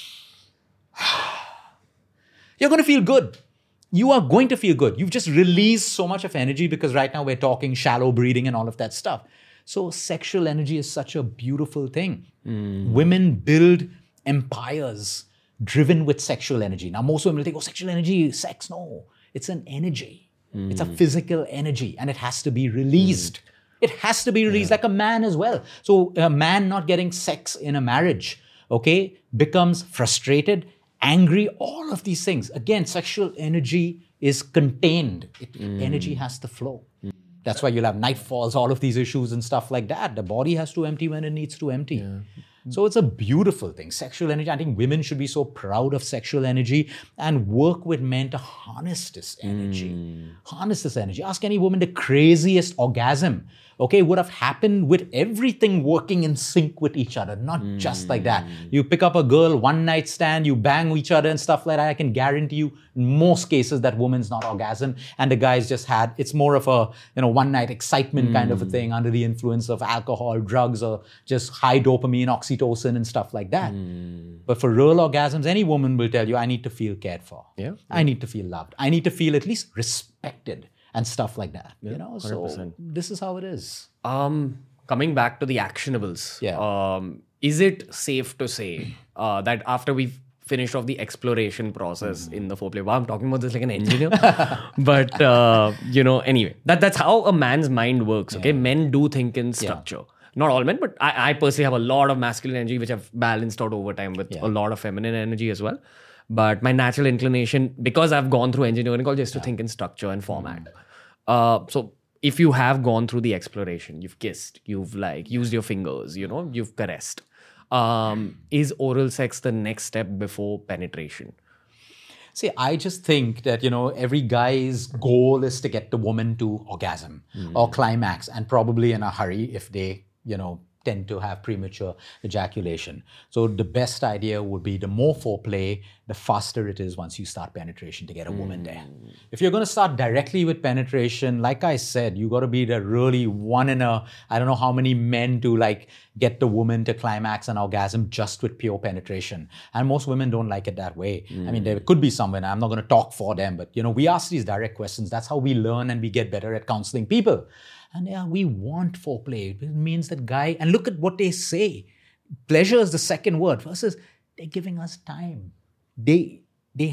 You're going to feel good. You are going to feel good. You've just released so much of energy because right now we're talking shallow breathing and all of that stuff. So sexual energy is such a beautiful thing. Women build empires driven with sexual energy. Now most women will think, sexual energy, sex. No, it's an energy. It's a physical energy and it has to be released. It has to be released like a man as well. So a man not getting sex in a marriage, becomes frustrated, angry, all of these things. Again, sexual energy is contained. Energy has to flow. That's why you'll have night falls, all of these issues and stuff like that. The body has to empty when it needs to empty. Yeah. So it's a beautiful thing. Sexual energy, I think women should be so proud of sexual energy and work with men to harness this energy. Harness this energy. Ask any woman the craziest orgasm, would have happened with everything working in sync with each other, not just like that. You pick up a girl, one night stand, you bang each other and stuff like that. I can guarantee you in most cases that woman's not orgasm and the guy's just it's more of a, one night excitement kind of a thing under the influence of alcohol, drugs, or just high dopamine, oxytocin and stuff like that. But for real orgasms, any woman will tell you, I need to feel cared for. Yeah. I need to feel loved. I need to feel at least respected and stuff like that. So 100%. This is how it is. Coming back to the actionables. Yeah. Is it safe to say that after we've finished off the exploration process in the foreplay, I'm talking about this like an engineer, but anyway, that's how a man's mind works. Okay, men do think in structure. Not all men, but I personally have a lot of masculine energy which I've balanced out over time with a lot of feminine energy as well. But my natural inclination, because I've gone through engineering, is to think in structure and format. So if you have gone through the exploration, you've kissed, you've used your fingers, you've caressed. Is oral sex the next step before penetration? See, I just think that, every guy's goal is to get the woman to orgasm or climax, and probably in a hurry if they, tend to have premature ejaculation. So the best idea would be the more foreplay, the faster it is once you start penetration to get a woman there. If you're going to start directly with penetration, like I said, you got to be the really one in a, I don't know how many men to like get the woman to climax and orgasm just with pure penetration. And most women don't like it that way. I mean, there could be some women, I'm not going to talk for them, but we ask these direct questions. That's how we learn and we get better at counseling people. And yeah, we want foreplay. It means that guy, and look at what they say. Pleasure is the second word versus they're giving us time. They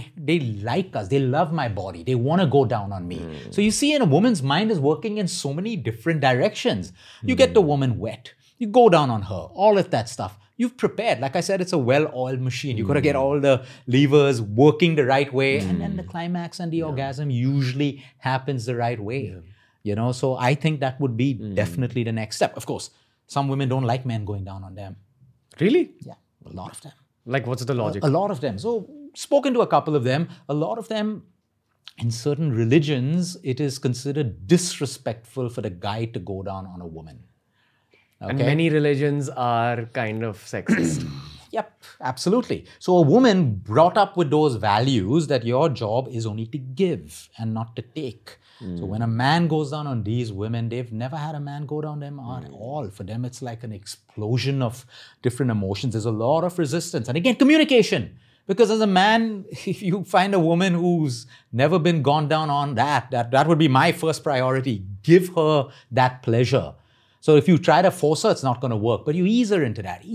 like us. They love my body. They want to go down on me. So you see, in a woman's mind is working in so many different directions. You get the woman wet. You go down on her. All of that stuff. You've prepared. Like I said, it's a well-oiled machine. You've got to get all the levers working the right way. And then the climax and the orgasm usually happens the right way. So I think that would be definitely the next step. Of course, some women don't like men going down on them. Really? Yeah, a lot of them. Like, what's the logic? A lot of them. So, spoken to a couple of them, a lot of them, in certain religions, it is considered disrespectful for the guy to go down on a woman. Okay? And many religions are kind of sexist. Yep, absolutely. So a woman brought up with those values that your job is only to give and not to take. So when a man goes down on these women, they've never had a man go down them at all. For them, it's like an explosion of different emotions. There's a lot of resistance. And again, communication. Because as a man, if you find a woman who's never been gone down on that would be my first priority. Give her that pleasure. So if you try to force her, it's not going to work. But you ease her into that.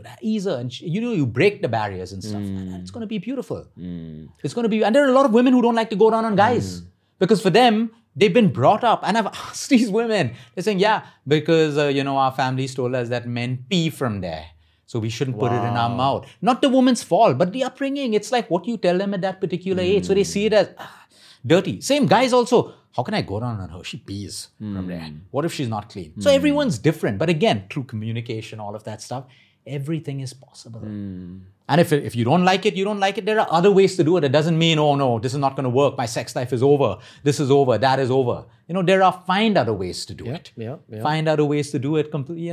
And you break the barriers and stuff. And it's going to be beautiful. It's going to be, and there are a lot of women who don't like to go down on guys. Because for them, they've been brought up. And I've asked these women, they're saying, yeah, because, our families told us that men pee from there. So we shouldn't put it in our mouth. Not the woman's fault, but the upbringing. It's like what you tell them at that particular age. So they see it as dirty. Same guys also. How can I go down on her? She pees from there. What if she's not clean? So everyone's different. But again, through communication, all of that stuff, everything is possible. And if you don't like it, you don't like it. There are other ways to do it. It doesn't mean, oh no, this is not going to work. My sex life is over. This is over. That is over. Find other ways to do it. Find other ways to do it.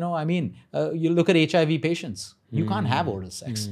You look at HIV patients. You can't have oral sex.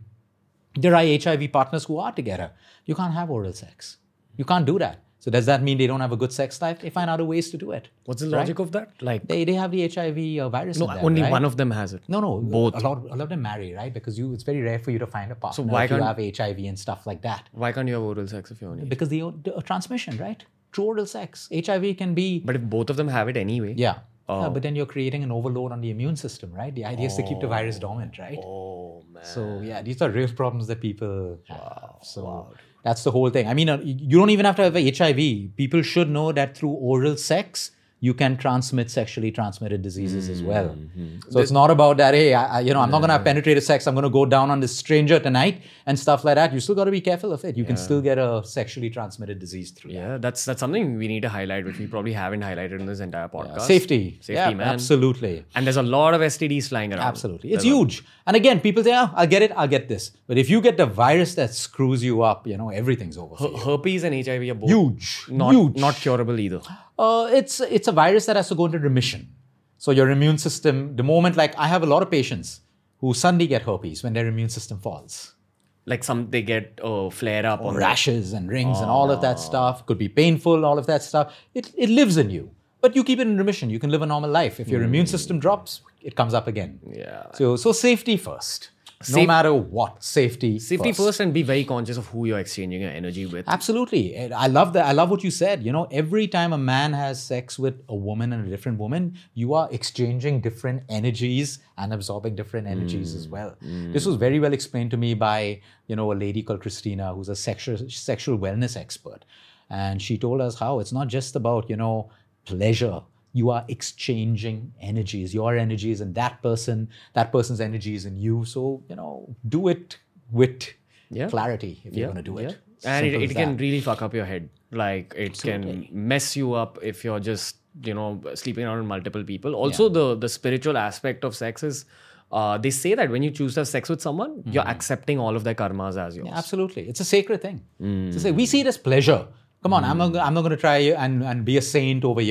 There are HIV partners who are together. You can't have oral sex. You can't do that. So does that mean they don't have a good sex life? They find other ways to do it. What's the logic of that? Like they have the HIV virus. No, in them, only right? one of them has it. No, both. A lot of them marry, right? Because it's very rare for you to find a partner so why if you have HIV and stuff like that. Why can't you have oral sex if you're on it? Because the transmission, right? Through oral sex. HIV can be... But if both of them have it anyway. Yeah. Yeah, but then you're creating an overload on the immune system, right? The idea is to keep the virus dormant, right? Oh, man. So, yeah, these are real problems that people have. So, that's the whole thing. I mean, you don't even have to have HIV. People should know that through oral sex, you can transmit sexually transmitted diseases as well. So it's not about that, hey, I'm not going to have penetrative sex. I'm going to go down on this stranger tonight and stuff like that. You still got to be careful of it. You can still get a sexually transmitted disease through that. That's something we need to highlight, which we probably haven't highlighted in this entire podcast. Safety, man. Absolutely. And there's a lot of STDs flying around. Absolutely. It's huge. And again, people say, I'll get it, I'll get this. But if you get the virus that screws you up, everything's over for you. Herpes and HIV are both huge. Not curable either. It's a virus that has to go into remission. So your immune system, the moment, like I have a lot of patients who suddenly get herpes when their immune system falls. Like they get flare up on rashes and rings and all of that stuff. Could be painful, all of that stuff. It lives in you. But you keep it in remission. You can live a normal life. If your immune system drops, it comes up again. Yeah. So safety first. No matter what, safety first, and be very conscious of who you're exchanging your energy with. Absolutely. I love that. I love what you said. Every time a man has sex with a woman and a different woman, you are exchanging different energies and absorbing different energies as well. This was very well explained to me by, a lady called Christina, who's a sexual wellness expert. And she told us how it's not just about, pleasure. You are exchanging energies. Your energy is in that person's energy is in you. So, do it with clarity if you're going to do it. And it can really fuck up your head. Like, it can mess you up if you're just, sleeping around with multiple people. Also, the spiritual aspect of sex is, they say that when you choose to have sex with someone, you're accepting all of their karmas as yours. Yeah, absolutely. It's a sacred thing. We see it as pleasure. Come on, I'm not going to try and be a saint over here.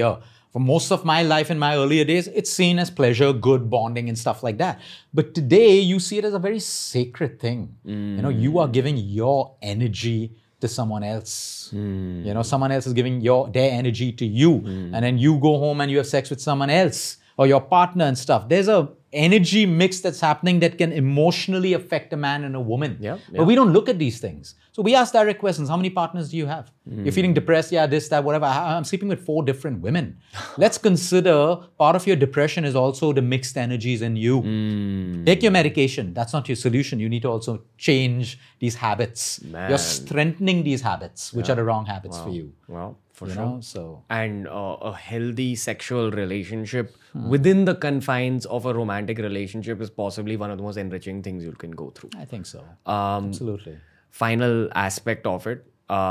For most of my life in my earlier days, it's seen as pleasure, good bonding and stuff like that. But today you see it as a very sacred thing. You are giving your energy to someone else. Someone else is giving their energy to you. And then you go home and you have sex with someone else or your partner and stuff. There's a energy mix that's happening that can emotionally affect a man and a woman. But we don't look at these things. So we ask direct questions. How many partners do you have? You're feeling depressed? Yeah, this, that, whatever. I'm sleeping with 4 different women. Let's consider part of your depression is also the mixed energies in you. Take your medication. That's not your solution. You need to also change these habits. You're strengthening these habits, which are the wrong habits for you. Well, for sure. And a healthy sexual relationship within the confines of a romantic relationship is possibly one of the most enriching things you can go through. I think so. Absolutely. Final aspect of it,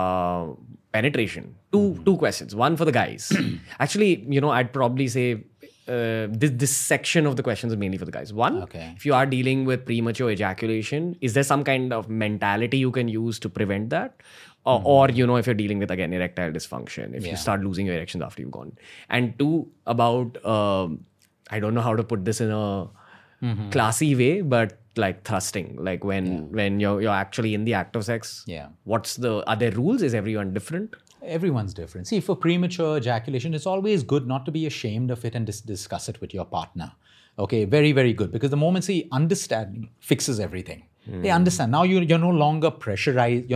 penetration. Two questions. One for the guys. Actually, I'd probably say this section of the questions is mainly for the guys. One, if you are dealing with premature ejaculation, is there some kind of mentality you can use to prevent that? Or, if you're dealing with, again, erectile dysfunction, if you start losing your erections after you've gone. And 2, about, I don't know how to put this in a classy way, but like thrusting, like when you're actually in the act of sex. Are there rules? Is everyone different? Everyone's different. See, for premature ejaculation, it's always good not to be ashamed of it and discuss it with your partner. Okay, very, very good. Because the moment, understanding fixes everything. They understand. Now you're no longer pressurized.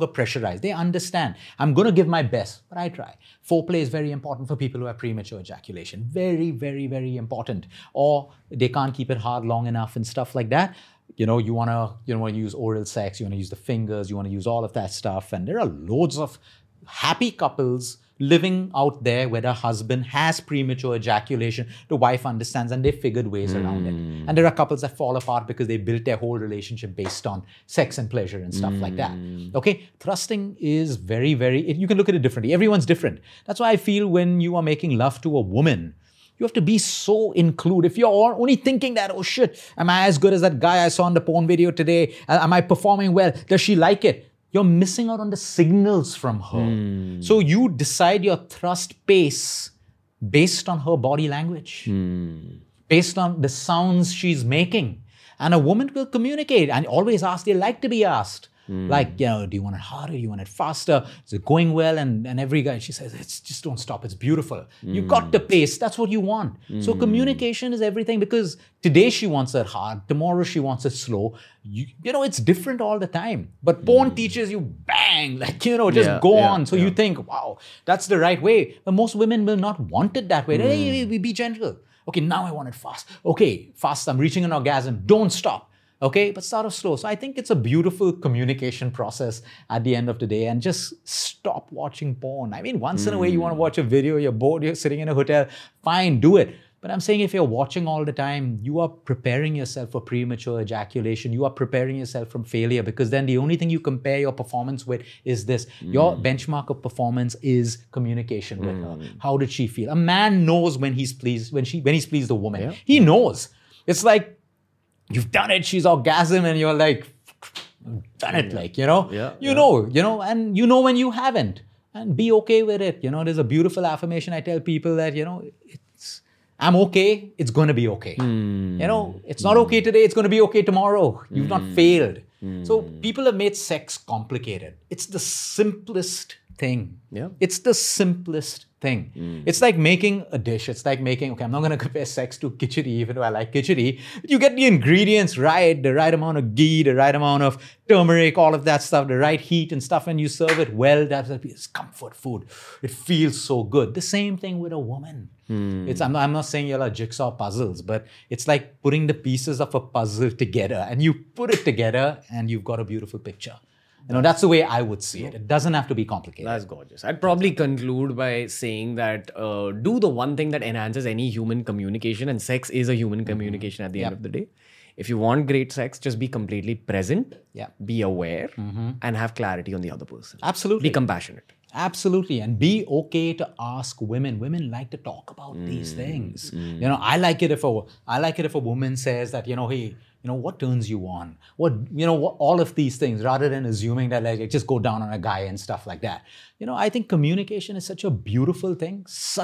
They understand. I'm going to give my best, but I try. Foreplay is very important for people who have premature ejaculation. Very, very, very important. Or they can't keep it hard long enough and stuff like that. You want to use oral sex. You want to use the fingers. You want to use all of that stuff. And there are loads of happy couples living out there where the husband has premature ejaculation, the wife understands, and they figured ways around it. And there are couples that fall apart because they built their whole relationship based on sex and pleasure and stuff like that. Okay, thrusting is very, very, you can look at it differently. Everyone's different. That's why I feel when you are making love to a woman, you have to be so include. If you're only thinking that, oh shit, am I as good as that guy I saw in the porn video today? Am I performing well? Does she like it? You're missing out on the signals from her. So you decide your thrust pace based on her body language, based on the sounds she's making. And a woman will communicate and always ask, they like to be asked. Like, do you want it harder? Do you want it faster? Is it going well? And every guy, she says, it's just don't stop. It's beautiful. You got the pace. That's what you want. So communication is everything, because today she wants it hard. Tomorrow she wants it slow. It's different all the time. But porn teaches you bang, just go on. So you think, wow, that's the right way. But most women will not want it that way. Hey, be gentle. Okay, now I want it fast. Okay, fast. I'm reaching an orgasm. Don't stop. Okay, but start off slow. So I think it's a beautiful communication process at the end of the day, and just stop watching porn. I mean, once in a way you want to watch a video, you're bored, you're sitting in a hotel, fine, do it. But I'm saying if you're watching all the time, you are preparing yourself for premature ejaculation. You are preparing yourself from failure, because then the only thing you compare your performance with is this. Your benchmark of performance is communication with her. How did she feel? A man knows when he's pleased, when he's pleased a woman. He knows. It's like, you've done it, she's orgasm, and you're like, done it, and you know when you haven't, and be okay with it. There's a beautiful affirmation I tell people that, I'm okay, it's going to be okay. It's not okay today, it's going to be okay tomorrow. You've not failed. So people have made sex complicated. It's the simplest thing. It's the simplest thing. It's like making a dish. It's like making, I'm not going to compare sex to khichdi, even though I like khichdi. You get the ingredients right, the right amount of ghee, the right amount of turmeric, all of that stuff, the right heat and stuff, and you serve it well. That's comfort food. It feels so good. The same thing with a woman. I'm not saying you're like jigsaw puzzles, but it's like putting the pieces of a puzzle together, and you put it together and you've got a beautiful picture. That's the way I would see it. It doesn't have to be complicated. That's gorgeous. I'd probably conclude by saying that do the one thing that enhances any human communication, and sex is a human communication at the end of the day. If you want great sex, just be completely present, be aware, and have clarity on the other person. Absolutely. Be compassionate. Absolutely. And be okay to ask women. Women like to talk about these things. I like it if a woman says that, hey, what turns you on? All of these things, rather than assuming that like just go down on a guy and stuff like that. I think communication is such a beautiful thing,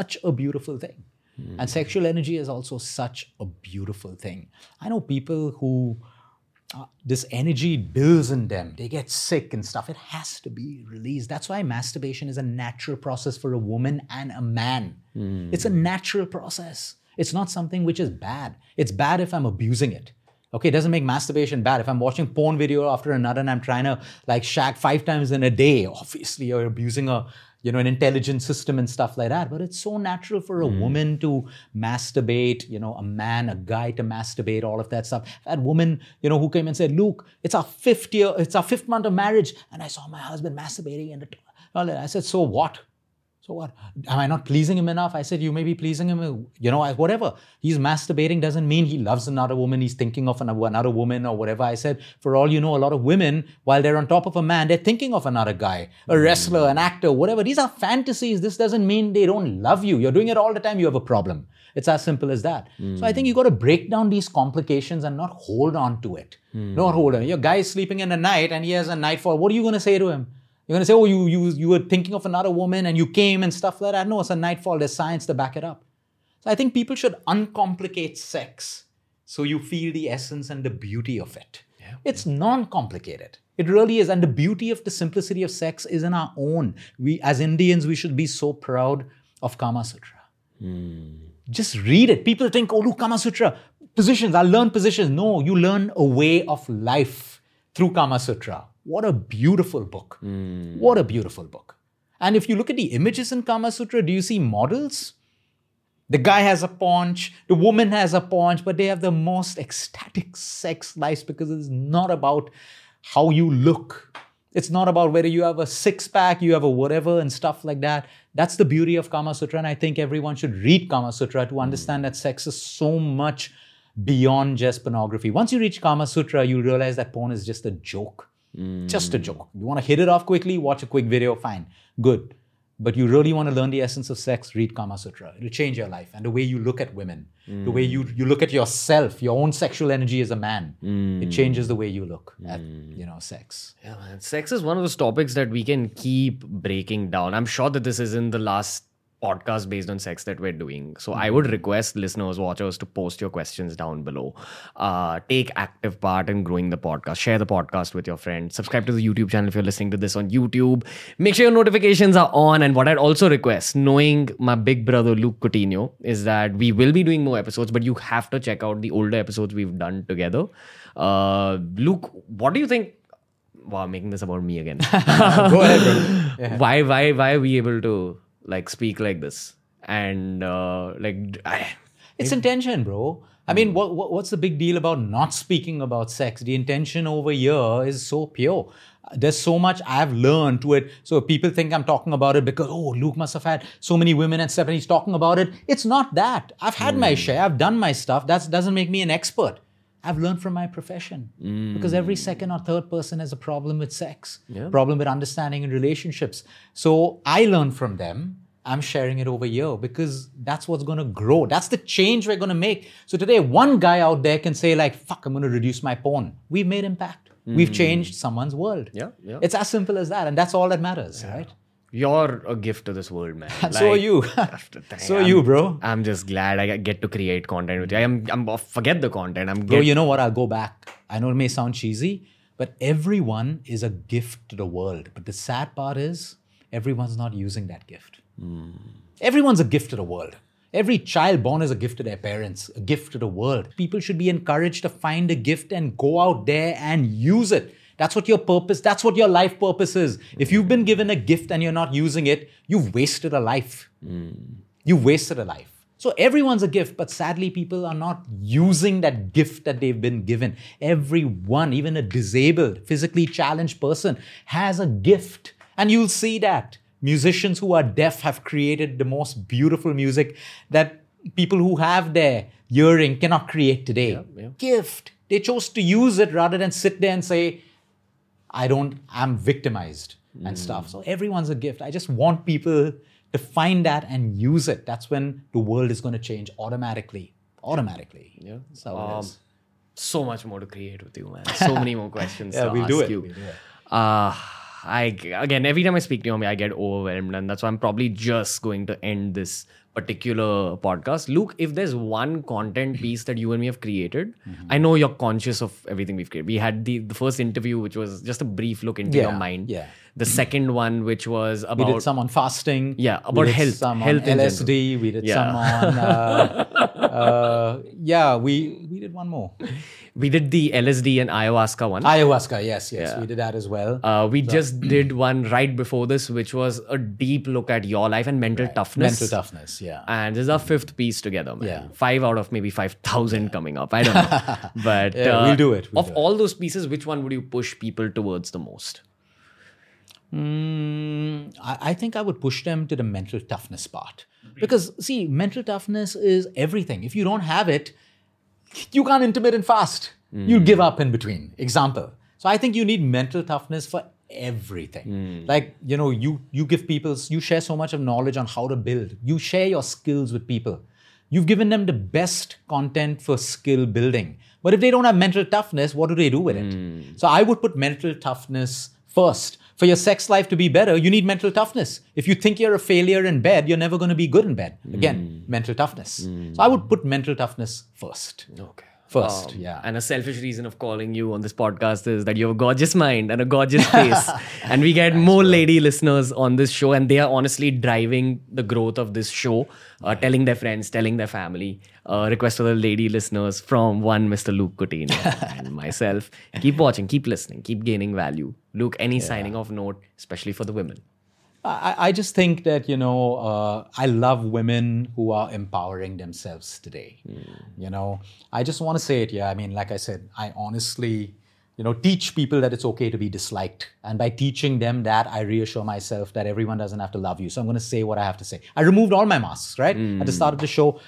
And sexual energy is also such a beautiful thing. I know people who this energy builds in them. They get sick and stuff. It has to be released. That's why masturbation is a natural process for a woman and a man. It's a natural process. It's not something which is bad. It's bad if I'm abusing it. Okay, it doesn't make masturbation bad. If I'm watching porn video after another and I'm trying to like shag 5 times in a day, obviously you're abusing an intelligent system and stuff like that. But it's so natural for a woman to masturbate, a man, a guy to masturbate, all of that stuff. That woman, who came and said, Luke, it's our 5th month of marriage. And I saw my husband masturbating. And I said, so what? So what? Am I not pleasing him enough? I said, you may be pleasing him, whatever. He's masturbating doesn't mean he loves another woman. He's thinking of another woman or whatever. I said, for all you know, a lot of women, while they're on top of a man, they're thinking of another guy, a wrestler, an actor, whatever. These are fantasies. This doesn't mean they don't love you. You're doing it all the time. You have a problem. It's as simple as that. So I think you got to break down these complications and not hold on to it. Not hold on. Your guy is sleeping in the night and he has a nightfall. What are you going to say to him? You're going to say, oh, you were thinking of another woman and you came and stuff like that. No, it's a nightfall. There's science to back it up. So I think people should uncomplicate sex so you feel the essence and the beauty of it. Yeah. It's non-complicated. It really is. And the beauty of the simplicity of sex is in our own. We, as Indians, we should be so proud of Kama Sutra. Just read it. People think, oh, look, Kama Sutra, positions. I'll learn positions. No, you learn a way of life through Kama Sutra. What a beautiful book. What a beautiful book. And if you look at the images in Kama Sutra, do you see models? The guy has a paunch, the woman has a paunch, but they have the most ecstatic sex lives because it's not about how you look. It's not about whether you have a six-pack, you have a whatever and stuff like that. That's the beauty of Kama Sutra. And I think everyone should read Kama Sutra to understand that sex is so much beyond just pornography. Once you reach Kama Sutra, you'll realize that porn is just a joke. Just a joke. You want to hit it off quickly, watch a quick video, fine, good. But you really want to learn the essence of sex, read Kama Sutra. It'll change your life and the way you look at women, the way you look at yourself, your own sexual energy as a man. It changes the way you look at, sex. Yeah, man. Sex is one of those topics that we can keep breaking down. I'm sure that this isn't the last podcast based on sex that we're doing. So I would request listeners, watchers to post your questions down below. Take active part in growing the podcast. Share the podcast with your friends. Subscribe to the YouTube channel if you're listening to this on YouTube. Make sure your notifications are on. And what I'd also request, knowing my big brother Luke Coutinho, is that we will be doing more episodes, but you have to check out the older episodes we've done together. Luke, what do you think? Wow, I'm making this about me again. Go ahead, bro. Yeah. Why are we able to speak like this? And it's intention, bro. I mean, what's the big deal about not speaking about sex? The intention over here is so pure. There's so much I've learned to it. So people think I'm talking about it because, oh, Luke must have had so many women and stuff and he's talking about it. It's not that. I've had my share. I've done my stuff. That doesn't make me an expert. I've learned from my profession because every second or third person has a problem with sex, problem with understanding in relationships. So I learned from them. I'm sharing it over here because that's what's going to grow. That's the change we're going to make. So today, one guy out there can say fuck, I'm going to reduce my porn. We've made impact. We've changed someone's world. Yeah. It's as simple as that. And that's all that matters, right? You're a gift to this world, man. So are you. So are you, bro. I'm just glad I get to create content with you. I'm forget the content. Bro, you know what? I'll go back. I know it may sound cheesy, but everyone is a gift to the world. But the sad part is everyone's not using that gift. Everyone's a gift to the world. Every child born is a gift to their parents, a gift to the world. People should be encouraged to find a gift and go out there and use it. That's what your purpose, that's what your life purpose is. If you've been given a gift and you're not using it, you've wasted a life. You've wasted a life. So everyone's a gift, but sadly people are not using that gift that they've been given. Everyone, even a disabled, physically challenged person has a gift. And you'll see that. Musicians who are deaf have created the most beautiful music that people who have their hearing cannot create today. Gift. They chose to use it rather than sit there and say, I'm victimized. and stuff. So everyone's a gift. I just want people to find that and use it. That's when the world is going to change automatically. Yeah. That's how it is. So much more to create with you, man. So many more questions to we'll ask do it. you. We'll do it. Again, every time I speak to you, I get overwhelmed, and that's why I'm probably just going to end this particular podcast. Luke, if there's one content piece that you and me have created, I know you're conscious of everything we've created. We had the first interview, which was just a brief look into your mind. Yeah. The second one, which was We about did some on fasting. Yeah, about we did health. Some Health on in LSD. We did some on. We did one more. we did the LSD and ayahuasca one. Ayahuasca. Yes. We did that as well. We just did one right before this, which was a deep look at your life and mental toughness. Mental toughness. Yeah. And this is our fifth piece together, man. Yeah. 5 out of maybe 5,000 coming up. I don't know. But we'll do it. Of all those pieces, which one would you push people towards the most? I think I would push them to the mental toughness part. Because, see, mental toughness is everything. If you don't have it, you can't intermittent fast. You'll give up in between. Example. So I think you need mental toughness for everything. Like, you give people, you share so much of knowledge on how to build. You share your skills with people. You've given them the best content for skill building. But if they don't have mental toughness, what do they do with it? So I would put mental toughness first. For your sex life to be better, you need mental toughness. If you think you're a failure in bed, you're never going to be good in bed. Again, mental toughness. So I would put mental toughness first. Okay. First, yeah. And a selfish reason of calling you on this podcast is that you have a gorgeous mind and a gorgeous face. And we get more lady listeners on this show, and they are honestly driving the growth of this show, telling their friends, telling their family. Request for the lady listeners from one Mr. Luke Coutinho and myself. Keep watching, keep listening, keep gaining value. Luke, any signing off note, especially for the women? I just think that, I love women who are empowering themselves today. I just want to say it. Yeah. I mean, like I said, I honestly, teach people that it's okay to be disliked. And by teaching them that, I reassure myself that everyone doesn't have to love you. So I'm going to say what I have to say. I removed all my masks, right? At the start of the show.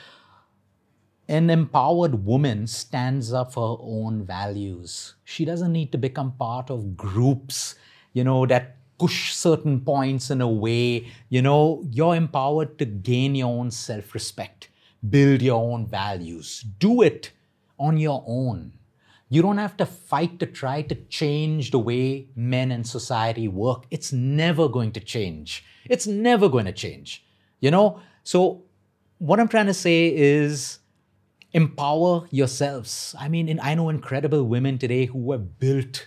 An empowered woman stands up for her own values. She doesn't need to become part of groups, that push certain points in a way. You're empowered to gain your own self-respect, build your own values, do it on your own. You don't have to fight to try to change the way men and society work. It's never going to change. It's never going to change. So what I'm trying to say is, empower yourselves. I mean, I know incredible women today who have built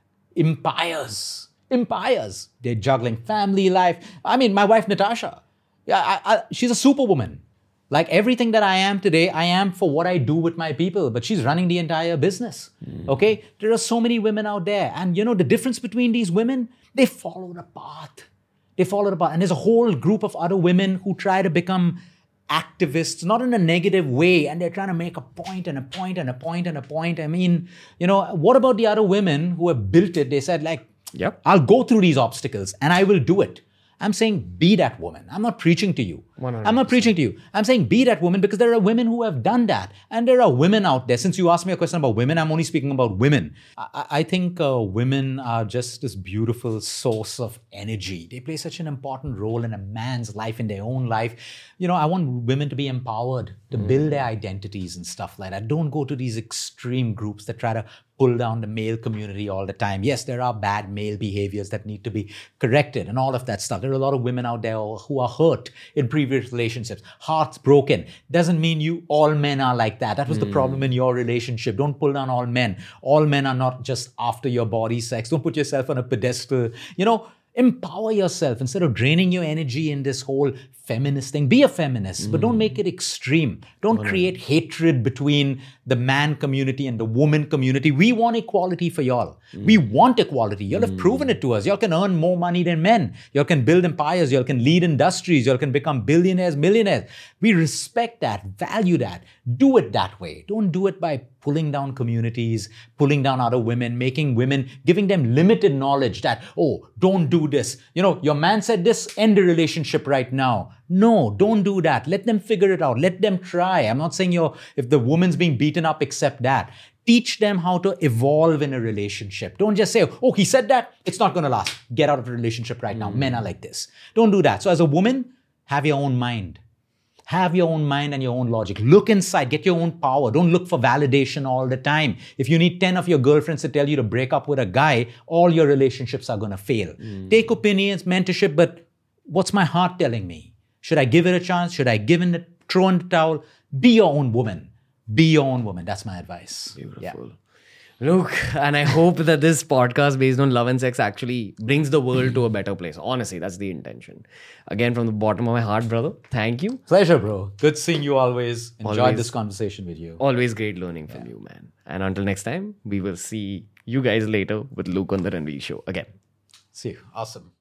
empires. They're juggling family life. I mean, my wife, Natasha, she's a superwoman. Like everything that I am today, I am for what I do with my people, but she's running the entire business. Okay? There are so many women out there. And the difference between these women, they follow the path. And there's a whole group of other women who try to become activists, not in a negative way, and they're trying to make a point and a point and a point and a point. I mean, what about the other women who have built it? They said, Yep. I'll go through these obstacles and I will do it. I'm saying be that woman. I'm not preaching to you. 100%. I'm not preaching to you. I'm saying be that woman because there are women who have done that. And there are women out there. Since you asked me a question about women, I'm only speaking about women. I think women are just this beautiful source of energy. They play such an important role in a man's life, in their own life. I want women to be empowered, to build their identities and stuff like that. Don't go to these extreme groups that try to pull down the male community all the time. Yes, there are bad male behaviors that need to be corrected and all of that stuff. There are a lot of women out there who are hurt in previous relationships, hearts broken. Doesn't mean all men are like that. That was the problem in your relationship. Don't pull down all men. All men are not just after your body sex. Don't put yourself on a pedestal. Empower yourself instead of draining your energy in this whole feminist thing. Be a feminist, but don't make it extreme. Don't create hatred between the man community and the woman community. We want equality for y'all. We want equality. Y'all have proven it to us. Y'all can earn more money than men. Y'all can build empires. Y'all can lead industries. Y'all can become billionaires, millionaires. We respect that, value that. Do it that way. Don't do it by pulling down communities, pulling down other women, making women, giving them limited knowledge that, don't do this. Your man said this, end the relationship right now. No, don't do that. Let them figure it out. Let them try. I'm not saying if the woman's being beaten up, accept that. Teach them how to evolve in a relationship. Don't just say, oh, he said that, it's not going to last. Get out of the relationship right now. Men are like this. Don't do that. So as a woman, have your own mind. Have your own mind and your own logic. Look inside. Get your own power. Don't look for validation all the time. If you need 10 of your girlfriends to tell you to break up with a guy, all your relationships are going to fail. Take opinions, mentorship, but what's my heart telling me? Should I give it a chance? Should I throw in the towel? Be your own woman. Be your own woman. That's my advice. Beautiful. Yeah. Look, and I hope that this podcast based on love and sex actually brings the world to a better place. Honestly, that's the intention. Again, from the bottom of my heart, brother, thank you. Pleasure, bro. Good seeing you always. Enjoyed Always. this conversation with you. Always great learning from you, man. And until next time, we will see you guys later with Luke on the Ranveer Show again. See you. Awesome.